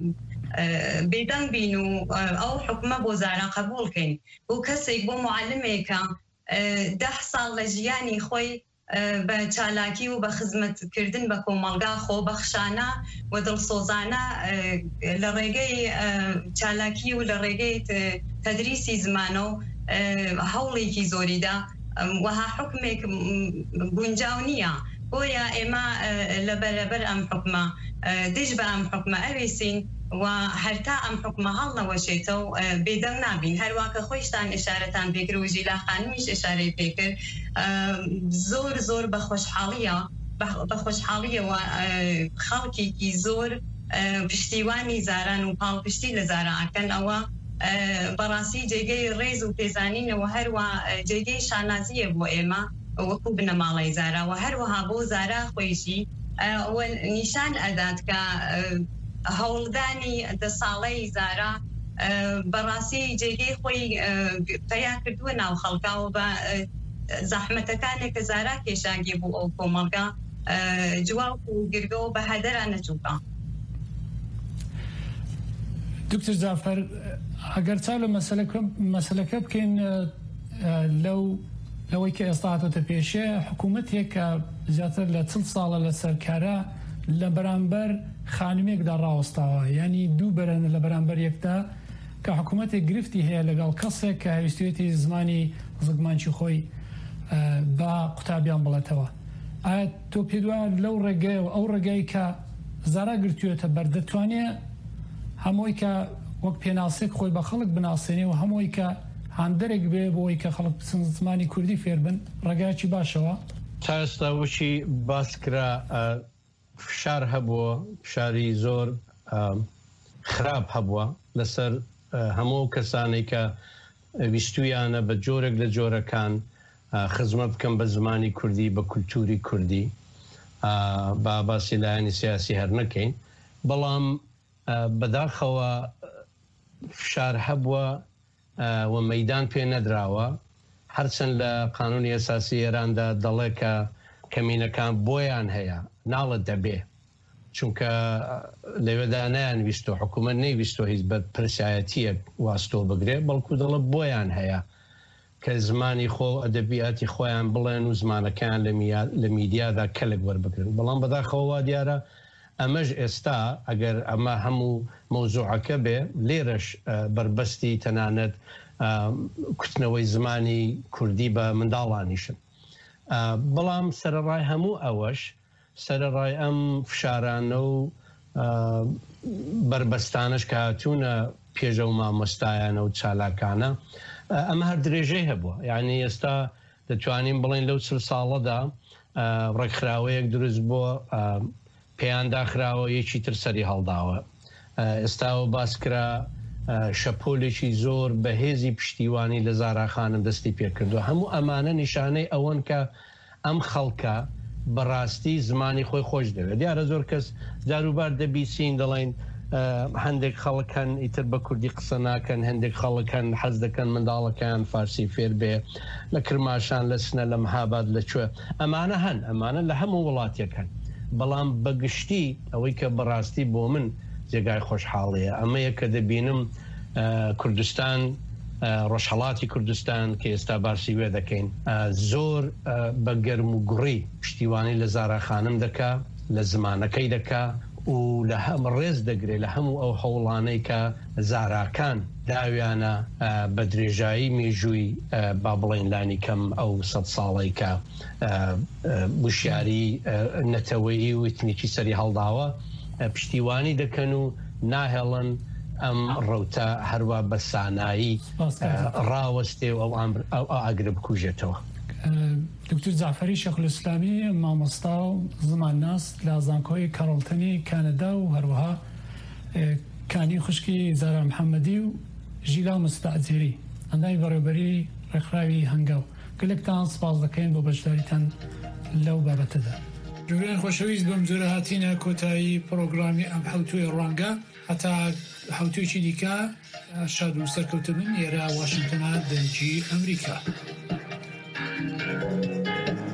بێدەنگ بین و ئەو حکومە بۆ زارا قبولکەین بۆ کەسێک بۆ معلمێکە 10 ساڵ لە ژیانی خۆی بە چالاکی و بە خزمەتکردن بە کۆمەڵگا خۆبەخشانە و دڵسۆزانە لە ڕێگەی چالاکی و لە ڕێگەی تەدریسی زمانە و هەوڵێکی زۆریدا وەها حکمێک گونجاو نییە بۆیە ئێمە لە بەرەبەر ئەم حکمە دژ بە ئەم حکمە ئەوێسین و هەرتا ئەم حکمە هەڵنەوەشێتە و بێدەنگ نابین هەروواکە خۆشتان ئشارەتان پێکرد و ژیلا خانمیش ئشارەی پێکرد زۆر بە خۆشحاڵیەوە خەڵکێکی زۆر پشتیوانی زاران و پاڵپشتی لە زاراکەن ئەوە بەڕاستی جێگەی ڕێز و پێزانینەوە هەروە جێگەی شانازیە بۆ ئێمە وەکو بنەماڵی زارا و هەروەها بۆ زارا خۆیشی نیشان ئەدات کە هەوڵدانی 10 ساڵەی زارا بەڕاستی جێگەی خۆی پیا کردووە ناو خەڵکا و بە زەحمەتەکانێک کە زارا کێشاگێ بوو ئەو کۆمەڵگا جواب و گرگە و بە هەدەرا نەچووکە. دکتۆر جعفەر ئەگەر چاو لە مەسەلەکە بکەین لەوەی کە ئێستا هاتۆتە پێشێ حکوومەتێک کە زیاتر لە 40 ساڵە لە سەرکارە لە بەرامبەر خانمێکدا ڕاوەستاوە ینی دوو بەرەنە لە بەرامبەر یەکدا کە حکوومەتێک گرفتی هەیە لەگەڵ کەسێک کە هەویستێتی زمانی زگمانکی خۆی بە قوتابیان بڵێتەوە ئایا تۆ پێ وایە لەو ڕێگەی و ئەو ڕێگەی کە زارا گرتوێتە بەردەتوانێت هەمووی کە وەک پێناسێک خۆی بە خەڵک بناسێنێ و هەمووی کە هاندەرێک بێ بۆی کە خەڵک زمانی کوردی فێر بن ڕێگایکی باشەوە تا ئێستا وشی باسکرا فشار هەبووە فشاری زۆر خراپ هەبووە لەسەر هەموو کەسانی کە ویستویانە بە جۆرێک لە جۆرەکان خزمەت بکەم بە زمانی کوردی بە کولتوری کوردی با باسی لایەنی سیاسی هەر نەکەین بەڵام بەداخەوە فشار هەبووە و مەیدان پێ نەدراوە هەرچەند لە قانونی ئەساسی ئێراندا دەڵێ کە کەمینەکان بۆیان هەیە ناڵت دەبێ چونکە لەوێدا نەیانویستۆ حکوومەت نەیویستۆ هیچ بە پرسیایەتیەک واستۆ بگرێ بەڵکو دەڵێ بۆیان هەیە کە زمانی خۆ ئەدەبیاتی خۆیان بڵێن و زمانەکان لە میدیادا کەلک وەربگرن بەڵام بەداخەوە دیارە ئەمەش ئێستا ئەگەر ئەمە هەموو مەوزوعەکە بێ لێرەش بربەستی تەنانەت کوتنەوەی زمانی کوردی بە منداڵانیشن بەڵام سەرڕای هەموو ئەوەش سەرڕای ئەم فشارانە و بربەستانش کە هاتوونە پێشە و مامۆستایانە و چالاکانە ئەمە هەر درێژەی هەبووە یعنی ئێستا دەتوانین بڵێن لەو 40 ساڵەدا ڕێکخراوەیەک دروست بۆ پێیان داخراوە یەکی تر سەری هەڵداوە ئێستاوە باسکرا شەپۆلێکی زۆر بەهێزی پشتیوانی لە زاراخانم دەستی پێکردووە هەموو ئەمانە نیشانەی ئەوەن کە ئەم خەڵکە بەڕاستی زمانی خۆی خۆش دەوێت دیارە زۆر کەس جاروبار دەبیسین دەڵێن هەندێک خەڵکان ئیتر بە کوردی قسە ناکەن هەندێک خەڵکان حەز دەکەن منداڵەکان فارسی فێر بێ لە کرماشان لە سنە لە مەهاباد لەکوێ ئەمانە هەن ئەمانە لە هەموو وڵاتیەکەن بەڵام بەگشتی ئەوەی کە بەڕاستی بۆ من جێگای خۆشحاڵەیە ئەمەیە کە دەبینم کوردستان ڕۆژهەڵاتی کوردستان کە ئێستا باسی وێ دەکەین زۆر بە گەرم و گوڕی پشتیوانی لە زاراخانم دەکا لە زمانەکەی دەکا و لە هەم ڕێز دەگرێت لە هەموو ئەو هەوڵانەی کە زاراکان داویانە بە درێژایی مێژووی با بڵێن لانی کەم ئەو 100 ساڵی کە وشیاری نەتەوەیی و ئتنیکی سەری هەڵداوە پشتیوانی دەکەن و ناهێڵن ئەم ڕەوتە هەروە بە سانایی ڕاوەستێ و ئەو ئاگرە بکوژێتەوە. دکتور جعفەری شێخولئیسلامی مامۆستا و زمانناس لە زانکۆی کارڵتنی کانەدا و هەروەها کانی خوشکی زارا محەممەدی و ژیلا مستعجێری ئەندامی بەڕێوەبەری ڕێکخراوی هەنگاو گەلێکتان سپاس دەکەین بۆ بەشداریتان لەو بابەتەدا. جوگران خۆشەویست بەم جۆرە هاتینە کۆتایی پرۆگرامی ئەم حوتوی ڕەنگە هەتا حوتوێکی دیکە شاد و سەرکەوتبن ئێرە واشنگتنە دەنجی ئەمریکا.